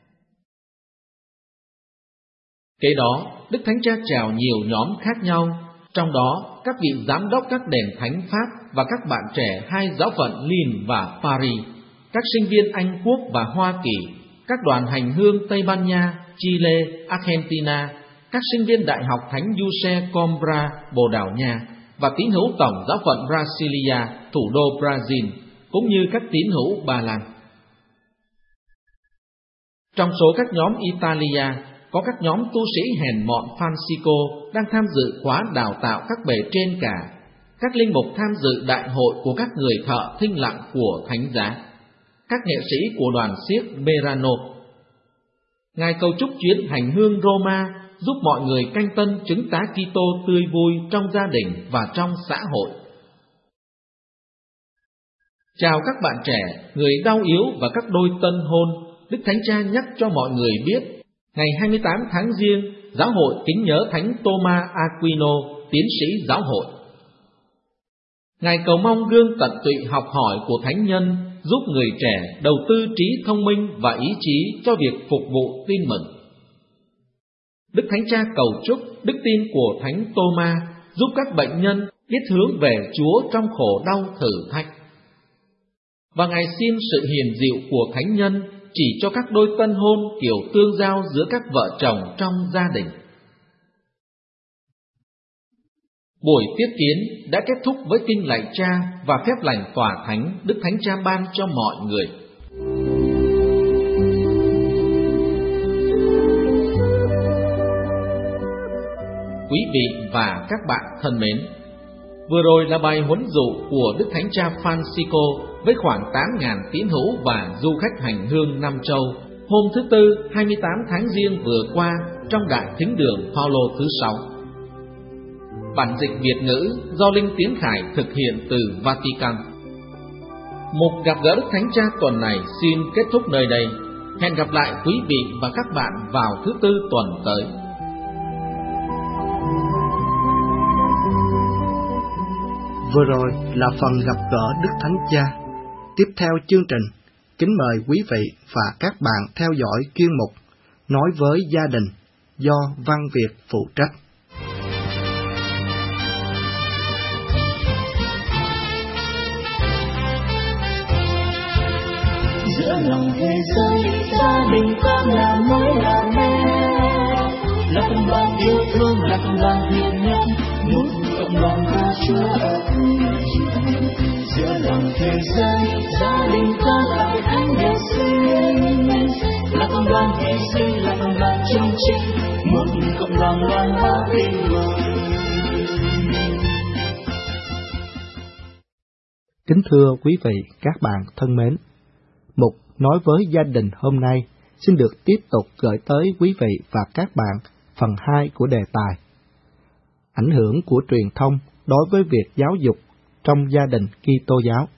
Kế đó, Đức Thánh Cha chào nhiều nhóm khác nhau, trong đó các vị giám đốc các đền thánh Pháp và các bạn trẻ hai giáo phận Lille và Paris, các sinh viên Anh Quốc và Hoa Kỳ, các đoàn hành hương Tây Ban Nha, Chile, Argentina, các sinh viên Đại học Thánh Giuse Coimbra, Bồ Đào Nha và tín hữu tổng giáo phận Brasilia, thủ đô Brazil, cũng như các tín hữu Ba Lan. Trong số các nhóm Italia, có các nhóm tu sĩ hèn mọn Francisco đang tham dự khóa đào tạo các bề trên cả, các linh mục tham dự đại hội của các người thợ thinh lặng của Thánh giá, các nghệ sĩ của đoàn xiếc Merano. Ngài cầu chúc chuyến hành hương Roma giúp mọi người canh tân chứng tá Kitô tươi vui trong gia đình và trong xã hội. Chào các bạn trẻ, người đau yếu và các đôi tân hôn, Đức Thánh Cha nhắc cho mọi người biết, ngày hai mươi tám tháng Giêng, giáo hội kính nhớ Thánh Thomas Aquino, tiến sĩ giáo hội. Ngài cầu mong gương tận tụy học hỏi của thánh nhân giúp người trẻ đầu tư trí thông minh và ý chí cho việc phục vụ tin mừng. Đức Thánh Cha cầu chúc đức tin của Thánh Thomas giúp các bệnh nhân biết hướng về Chúa trong khổ đau thử thách. Và Ngài xin sự hiền dịu của thánh nhân chỉ cho các đôi tân hôn kiểu tương giao giữa các vợ chồng trong gia đình. Buổi tiếp kiến đã kết thúc với kinh lạy cha và phép lành tòa thánh Đức Thánh Cha ban cho mọi người. Quý vị và các bạn thân mến, vừa rồi là bài huấn dụ của Đức Thánh Cha Francisco với khoảng tám nghìn tín hữu và du khách hành hương Nam Châu hôm thứ Tư hai mươi tám tháng Giêng vừa qua trong Đại Thính đường Phaolô thứ sáu. Bản dịch Việt ngữ do Linh Tiến Khải thực hiện từ Vatican. Mục gặp gỡ Đức Thánh Cha tuần này xin kết thúc nơi đây. Hẹn gặp lại quý vị và các bạn vào thứ Tư tuần tới. Vừa rồi là phần gặp gỡ Đức Thánh Cha. Tiếp theo chương trình, kính mời quý vị và các bạn theo dõi chuyên mục Nói với gia đình do Văn Việt phụ trách. Giữa lòng thế giới, gia đình con là mối là mẹ, là cộng đoàn yêu thương, là cộng đoàn hiền nhân, muốn cộng đoàn của Chúa ở giữa lòng thế giới, gia đình con là anh đẹp xinh, là cộng đoàn hy sinh, là cộng đoàn chung chính, một cộng đoàn loan báo tin mừng. Kính thưa quý vị, các bạn thân mến, mục Nói với gia đình hôm nay xin được tiếp tục gửi tới quý vị và các bạn phần hai của đề tài ảnh hưởng của truyền thông đối với việc giáo dục trong gia đình Kitô giáo.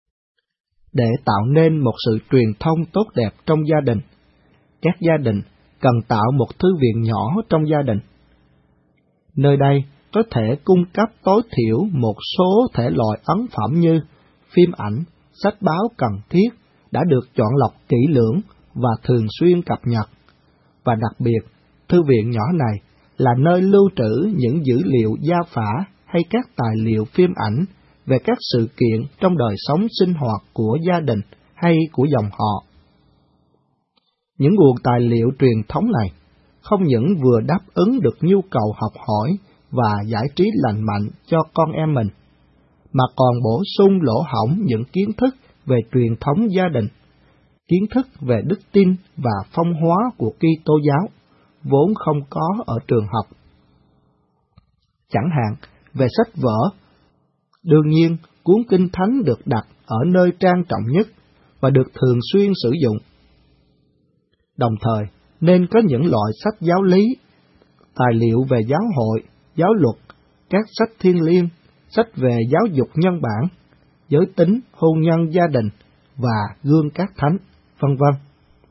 Để tạo nên một sự truyền thông tốt đẹp trong gia đình, các gia đình cần tạo một thư viện nhỏ trong gia đình. Nơi đây có thể cung cấp tối thiểu một số thể loại ấn phẩm như phim ảnh, sách báo cần thiết đã được chọn lọc kỹ lưỡng và thường xuyên cập nhật. Và đặc biệt, thư viện nhỏ này là nơi lưu trữ những dữ liệu gia phả hay các tài liệu phim ảnh về các sự kiện trong đời sống sinh hoạt của gia đình hay của dòng họ. Những nguồn tài liệu truyền thống này không những vừa đáp ứng được nhu cầu học hỏi và giải trí lành mạnh cho con em mình, mà còn bổ sung lỗ hổng những kiến thức về truyền thống gia đình, kiến thức về đức tin và phong hóa của Kitô giáo, vốn không có ở trường học. Chẳng hạn, về sách vở, đương nhiên cuốn Kinh Thánh được đặt ở nơi trang trọng nhất và được thường xuyên sử dụng. Đồng thời, nên có những loại sách giáo lý, tài liệu về giáo hội, giáo luật, các sách thiêng liêng, sách về giáo dục nhân bản, giới tính, hôn nhân gia đình và gương các thánh, vân vân.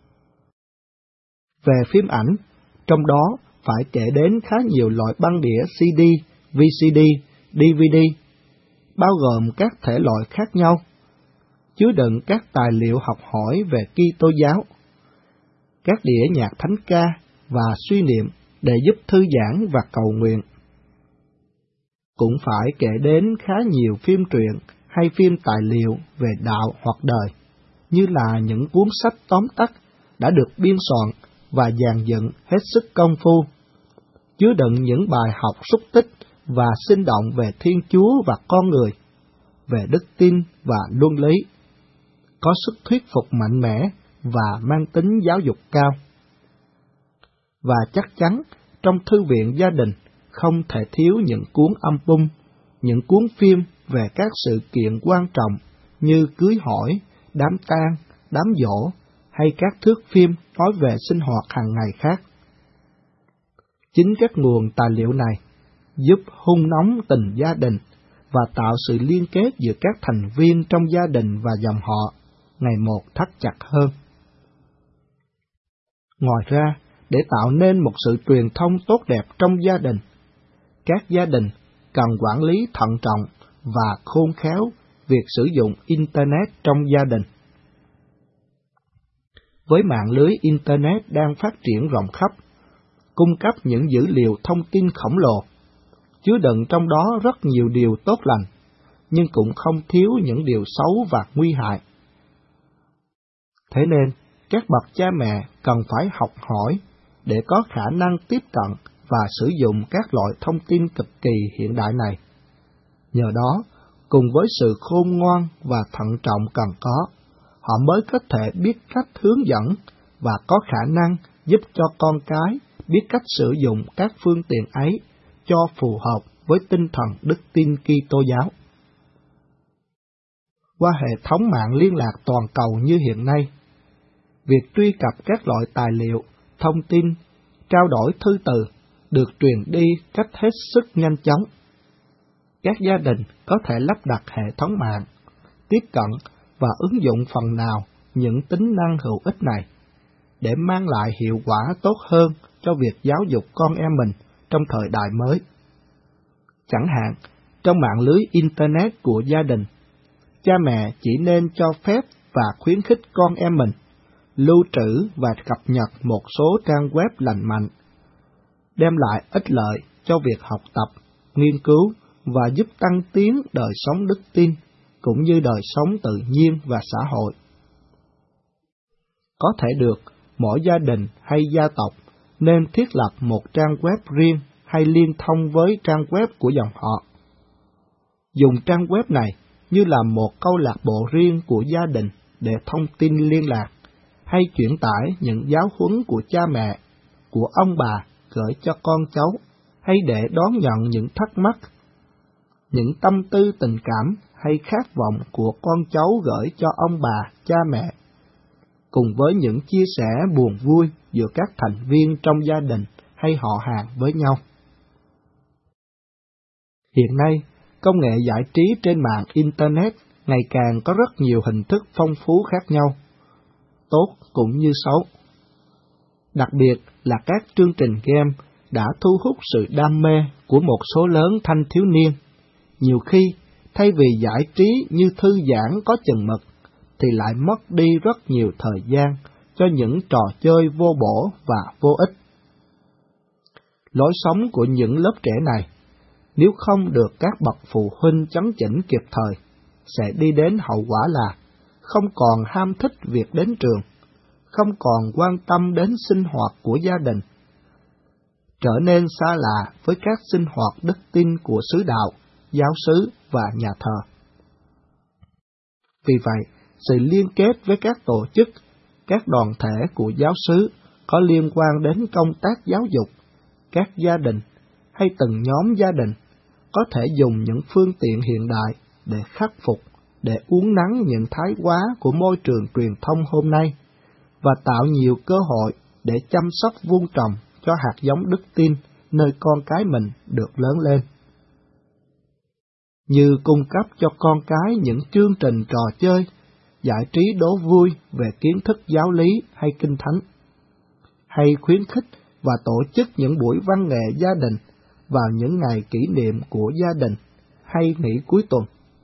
Về phim ảnh, trong đó phải kể đến khá nhiều loại băng đĩa xê đê, vê xê đê, đê vê đê, bao gồm các thể loại khác nhau, chứa đựng các tài liệu học hỏi về Kitô giáo, các đĩa nhạc thánh ca và suy niệm để giúp thư giãn và cầu nguyện. Cũng phải kể đến khá nhiều phim truyện hay phim tài liệu về đạo hoặc đời, như là những cuốn sách tóm tắt đã được biên soạn và dàn dựng hết sức công phu, chứa đựng những bài học xúc tích và sinh động về Thiên Chúa và con người, về đức tin và luân lý, có sức thuyết phục mạnh mẽ và mang tính giáo dục cao. Và chắc chắn trong thư viện gia đình không thể thiếu những cuốn album, những cuốn phim về các sự kiện quan trọng như cưới hỏi, đám tang, đám giỗ hay các thước phim nói về sinh hoạt hàng ngày khác. Chính các nguồn tài liệu này giúp hun nóng tình gia đình và tạo sự liên kết giữa các thành viên trong gia đình và dòng họ ngày một thắt chặt hơn. Ngoài ra, để tạo nên một sự truyền thông tốt đẹp trong gia đình, các gia đình cần quản lý thận trọng và khôn khéo việc sử dụng Internet trong gia đình. Với mạng lưới Internet đang phát triển rộng khắp, cung cấp những dữ liệu thông tin khổng lồ, chứa đựng trong đó rất nhiều điều tốt lành, nhưng cũng không thiếu những điều xấu và nguy hại. Thế nên, các bậc cha mẹ cần phải học hỏi để có khả năng tiếp cận và sử dụng các loại thông tin cực kỳ hiện đại này. Nhờ đó, cùng với sự khôn ngoan và thận trọng cần có, họ mới có thể biết cách hướng dẫn và có khả năng giúp cho con cái biết cách sử dụng các phương tiện ấy cho phù hợp với tinh thần đức tin Kitô giáo. Qua hệ thống mạng liên lạc toàn cầu như hiện nay, việc truy cập các loại tài liệu, thông tin, trao đổi thư từ được truyền đi cách hết sức nhanh chóng. Các gia đình có thể lắp đặt hệ thống mạng, tiếp cận và ứng dụng phần nào những tính năng hữu ích này để mang lại hiệu quả tốt hơn cho việc giáo dục con em mình trong thời đại mới. Chẳng hạn, trong mạng lưới Internet của gia đình, cha mẹ chỉ nên cho phép và khuyến khích con em mình lưu trữ và cập nhật một số trang web lành mạnh, đem lại ích lợi cho việc học tập, nghiên cứu và giúp tăng tiến đời sống đức tin, cũng như đời sống tự nhiên và xã hội. Có thể được, mỗi gia đình hay gia tộc nên thiết lập một trang web riêng hay liên thông với trang web của dòng họ. Dùng trang web này như là một câu lạc bộ riêng của gia đình để thông tin liên lạc, hay chuyển tải những giáo huấn của cha mẹ, của ông bà gửi cho con cháu, hay để đón nhận những thắc mắc, những tâm tư tình cảm hay khát vọng của con cháu gửi cho ông bà, cha mẹ, cùng với những chia sẻ buồn vui giữa các thành viên trong gia đình hay họ hàng với nhau. Hiện nay, công nghệ giải trí trên mạng Internet ngày càng có rất nhiều hình thức phong phú khác nhau, tốt cũng như xấu. Đặc biệt là các chương trình game đã thu hút sự đam mê của một số lớn thanh thiếu niên. Nhiều khi, thay vì giải trí như thư giãn có chừng mực, thì lại mất đi rất nhiều thời gian cho những trò chơi vô bổ và vô ích. Lối sống của những lớp trẻ này, nếu không được các bậc phụ huynh chấn chỉnh kịp thời, sẽ đi đến hậu quả là không còn ham thích việc đến trường, không còn quan tâm đến sinh hoạt của gia đình, trở nên xa lạ với các sinh hoạt đức tin của xứ đạo, giáo xứ và nhà thờ. Vì vậy, sự liên kết với các tổ chức, các đoàn thể của giáo xứ có liên quan đến công tác giáo dục, các gia đình hay từng nhóm gia đình có thể dùng những phương tiện hiện đại để khắc phục, để uốn nắn những thái quá của môi trường truyền thông hôm nay và tạo nhiều cơ hội để chăm sóc vun trồng cho hạt giống đức tin nơi con cái mình được lớn lên. Như cung cấp cho con cái những chương trình trò chơi, giải trí đố vui về kiến thức giáo lý hay kinh thánh, hay khuyến khích và tổ chức những buổi văn nghệ gia đình vào những ngày kỷ niệm của gia đình hay nghỉ cuối tuần.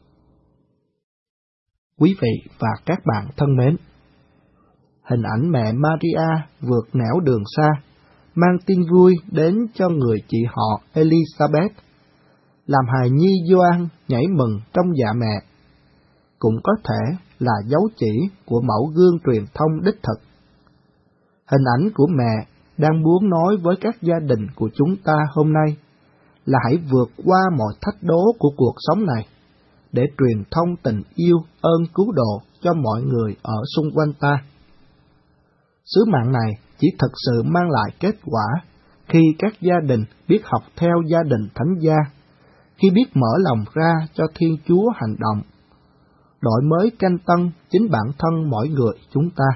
Quý vị và các bạn thân mến, hình ảnh mẹ Maria vượt nẻo đường xa, mang tin vui đến cho người chị họ Elizabeth, làm hài nhi Gioan nhảy mừng trong dạ mẹ, cũng có thể là dấu chỉ của mẫu gương truyền thông đích thực. Hình ảnh của mẹ đang muốn nói với các gia đình của chúng ta hôm nay là hãy vượt qua mọi thách đố của cuộc sống này, để truyền thông tình yêu ơn cứu độ cho mọi người ở xung quanh ta. Sứ mạng này chỉ thực sự mang lại kết quả khi các gia đình biết học theo gia đình thánh gia, khi biết mở lòng ra cho Thiên Chúa hành động, đổi mới canh tân chính bản thân mỗi người chúng ta.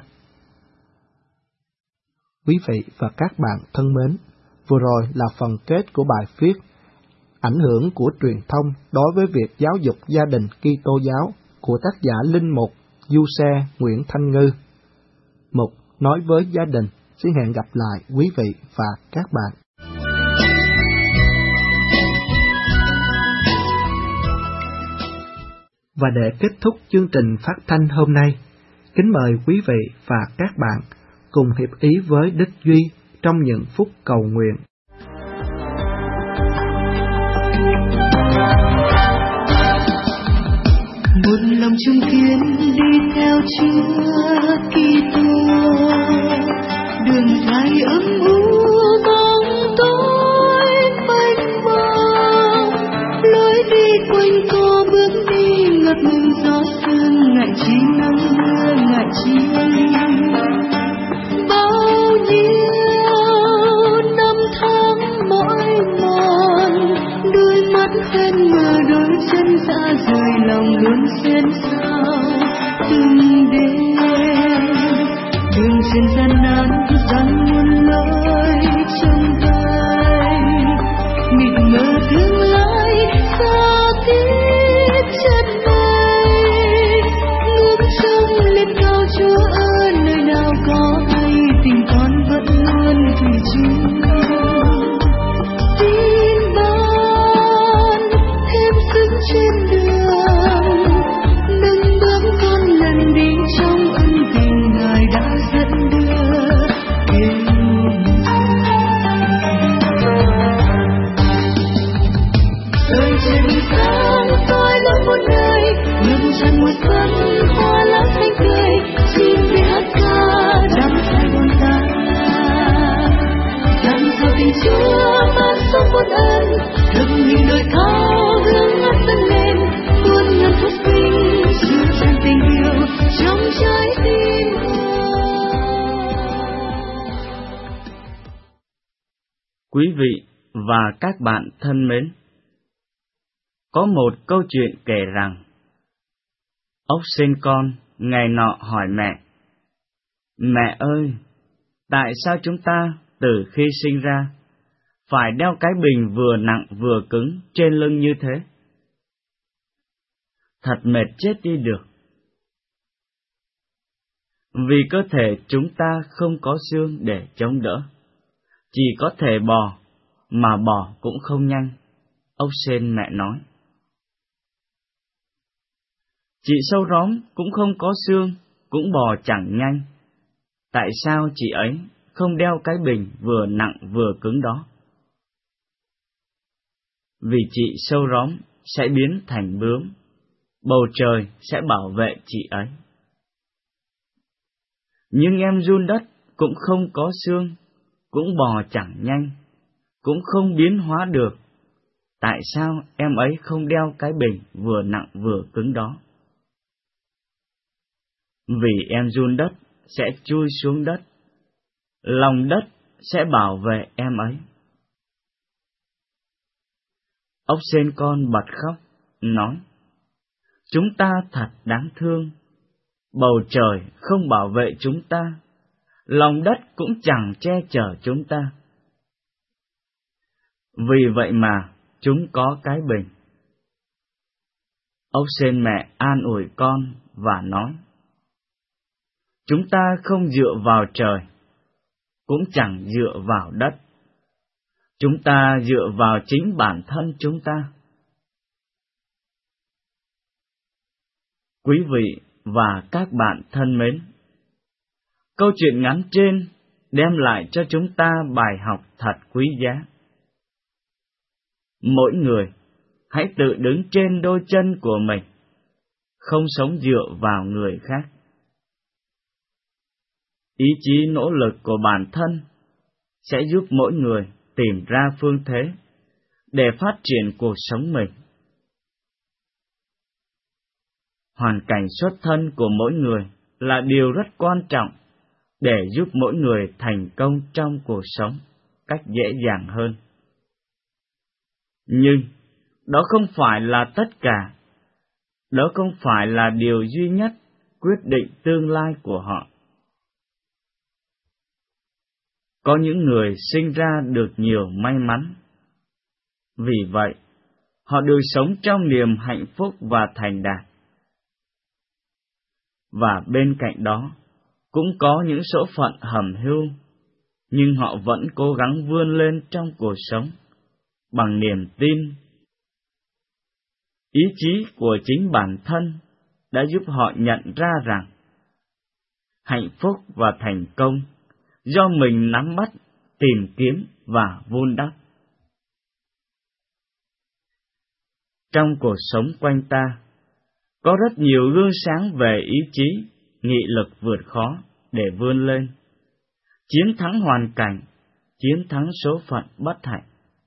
Quý vị và các bạn thân mến, vừa rồi là phần kết của bài viết Ảnh hưởng của truyền thông đối với việc giáo dục gia đình Kitô giáo của tác giả linh mục Du Xe Nguyễn Thanh Ngư. Mục nói với gia đình xin hẹn gặp lại quý vị và các bạn. Và để kết thúc chương trình phát thanh hôm nay, kính mời quý vị và các bạn cùng hiệp ý với Đức Duy trong những phút cầu nguyện. Một lòng chung kiên đi theo Chúa Kitô, đường dài âm u bóng tối mênh mông, lối đi quanh co bước đi ngập ngừng gió sương, ngại chi nắng mưa ngại chi bao nhiêu năm tháng mỏi mòn, đôi mắt khen mờ đôi chân dạ rời lòng luôn xuyên sao từng đêm đường trên gian nan gian muôn lối trong gai mịt mờ tương lai xa tít chân mây ngước trông lên cao Chúa ơi, nơi nào có hay tình con vẫn luôn thủy chung. Tin ban thêm sức trên đường, nâng bước con lần đi trong ân tình Ngài đã dẫn đưa. Đời trên sáng tôi luôn một nơi, ngừng chân một phấn hoa lá xanh tươi, xin về hát ca đắm say buồn ta. Dặn dò tình Chúa ban sống muôn ơn, đừng nhìn đời thao hướng mắt dâng lên, cuốn ngàn phút sinh chứa chan tình yêu trong trái tim hồn. Quý vị và các bạn thân mến, có một câu chuyện kể rằng, ốc sinh con ngày nọ hỏi mẹ, mẹ ơi, tại sao chúng ta từ khi sinh ra phải đeo cái bình vừa nặng vừa cứng trên lưng như thế? Thật mệt chết đi được. vì cơ thể chúng ta không có xương để chống đỡ, chỉ có thể bò, mà bò cũng không nhanh, ốc sên mẹ nói. Chị sâu róm cũng không có xương, cũng bò chẳng nhanh. Tại sao chị ấy không đeo cái bình vừa nặng vừa cứng đó? Vì chị sâu róm sẽ biến thành bướm, bầu trời sẽ bảo vệ chị ấy. Nhưng em giun đất cũng không có xương, cũng bò chẳng nhanh, cũng không biến hóa được. Tại sao em ấy không đeo cái bình vừa nặng vừa cứng đó? Vì em giun đất sẽ chui xuống đất, lòng đất sẽ bảo vệ em ấy. Ốc sên con bật khóc, nói, chúng ta thật đáng thương, bầu trời không bảo vệ chúng ta, lòng đất cũng chẳng che chở chúng ta. Vì vậy mà chúng có cái bình. Ốc sên mẹ an ủi con và nói, chúng ta không dựa vào trời, cũng chẳng dựa vào đất. Chúng ta dựa vào chính bản thân chúng ta. Quý vị và các bạn thân mến, câu chuyện ngắn trên đem lại cho chúng ta bài học thật quý giá. Mỗi người hãy tự đứng trên đôi chân của mình, không sống dựa vào người khác. Ý chí nỗ lực của bản thân sẽ giúp mỗi người tìm ra phương thế để phát triển cuộc sống mình. Hoàn cảnh xuất thân của mỗi người là điều rất quan trọng để giúp mỗi người thành công trong cuộc sống cách dễ dàng hơn. Nhưng đó không phải là tất cả, đó không phải là điều duy nhất quyết định tương lai của họ. Có những người sinh ra được nhiều may mắn. Vì vậy, họ được sống trong niềm hạnh phúc và thành đạt. Và bên cạnh đó, cũng có những số phận hầm hưu, nhưng họ vẫn cố gắng vươn lên trong cuộc sống bằng niềm tin. Ý chí của chính bản thân đã giúp họ nhận ra rằng hạnh phúc và thành công do mình nắm bắt, tìm kiếm và vun đắp. Trong cuộc sống quanh ta, có rất nhiều gương sáng về ý chí, nghị lực vượt khó để vươn lên, chiến thắng hoàn cảnh, chiến thắng số phận bất hạnh.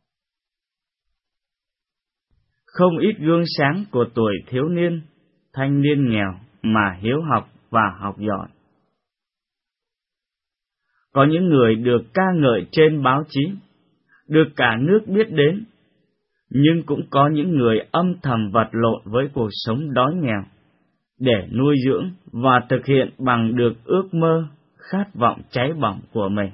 Không ít gương sáng của tuổi thiếu niên, thanh niên nghèo mà hiếu học và học giỏi. Có những người được ca ngợi trên báo chí, được cả nước biết đến, nhưng cũng có những người âm thầm vật lộn với cuộc sống đói nghèo, để nuôi dưỡng và thực hiện bằng được ước mơ, khát vọng cháy bỏng của mình.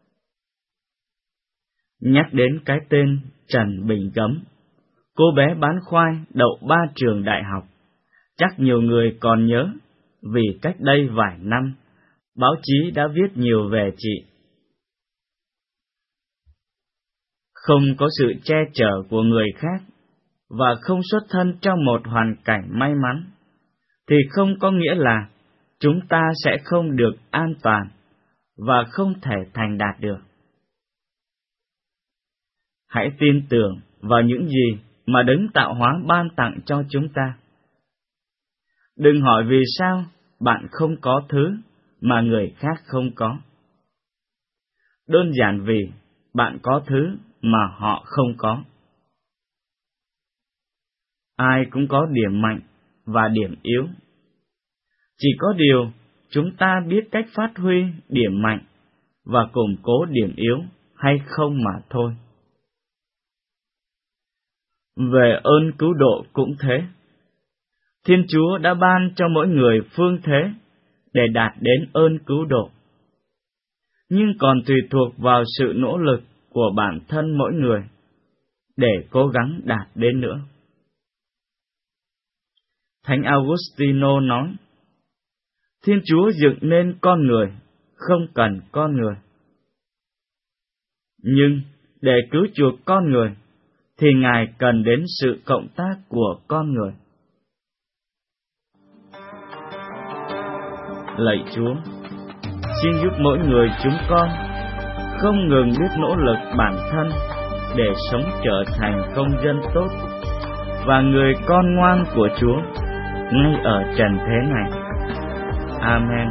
Nhắc đến cái tên Trần Bình Gấm, cô bé bán khoai đậu ba trường đại học, chắc nhiều người còn nhớ, vì cách đây vài năm, báo chí đã viết nhiều về chị. Không có sự che chở của người khác và không xuất thân trong một hoàn cảnh may mắn, thì không có nghĩa là chúng ta sẽ không được an toàn và không thể thành đạt được. Hãy tin tưởng vào những gì mà Đấng Tạo Hóa ban tặng cho chúng ta. Đừng hỏi vì sao bạn không có thứ mà người khác không có. Đơn giản vì bạn có thứ mà họ không có. Ai cũng có điểm mạnh và điểm yếu. Chỉ có điều chúng ta biết cách phát huy điểm mạnh và củng cố điểm yếu hay không mà thôi. Về ơn cứu độ cũng thế. Thiên Chúa đã ban cho mỗi người phương thế để đạt đến ơn cứu độ, nhưng còn tùy thuộc vào sự nỗ lực của bản thân mỗi người để cố gắng đạt đến nữa. Thánh Augustino nói, Thiên Chúa dựng nên con người, không cần con người. Nhưng để cứu chuộc con người, thì Ngài cần đến sự cộng tác của con người. Lạy Chúa, xin giúp mỗi người chúng con không ngừng biết nỗ lực bản thân để sống trở thành công dân tốt và người con ngoan của Chúa ngay ở trần thế này. Amen.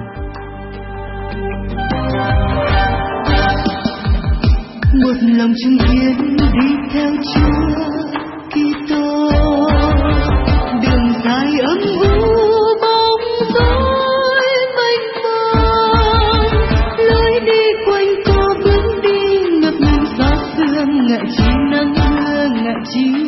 Một lòng chứng kiến đi theo Chúa Kitô, đường dài âm u bóng tối mênh mông, lối đi quanh co bước đi ngập ngừng gió sương, ngại chi nắng mưa, ngại chi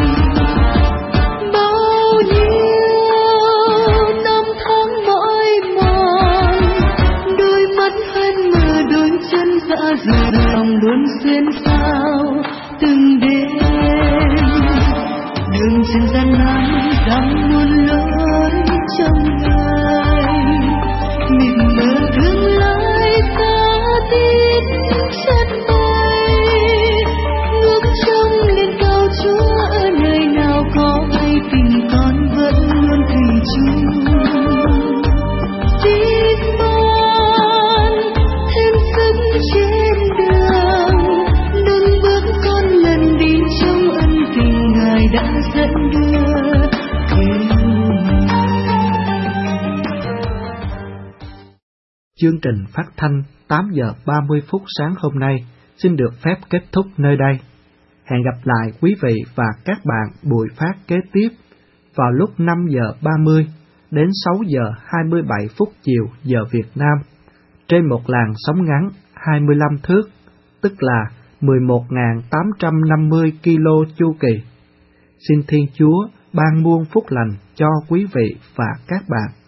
bao nhiêu năm tháng mỏi mòn, đôi mắt hơn mờ, đôi chân dạ rời, lòng luôn xuyên sao từng đêm. Đường trên gian nan dám muôn lối trong đời, mịt mờ tương lai xa tít chân mây, ngước trông lên cao Chúa ở nơi nào có ai tình con vẫn luôn thủy chung. Xin ban thêm sức trên đường, đừng bước con lần đi trong ân tình Ngài đã dẫn đưa kêu. Chương trình phát thanh tám giờ ba mươi phút sáng hôm nay xin được phép kết thúc nơi đây. Hẹn gặp lại quý vị và các bạn buổi phát kế tiếp vào lúc năm giờ ba mươi đến sáu giờ hai mươi bảy phút chiều giờ Việt Nam trên một làn sóng ngắn hai mươi lăm thước, tức là mười một nghìn tám trăm năm mươi ki lô chu kỳ. Xin Thiên Chúa ban muôn phúc lành cho quý vị và các bạn.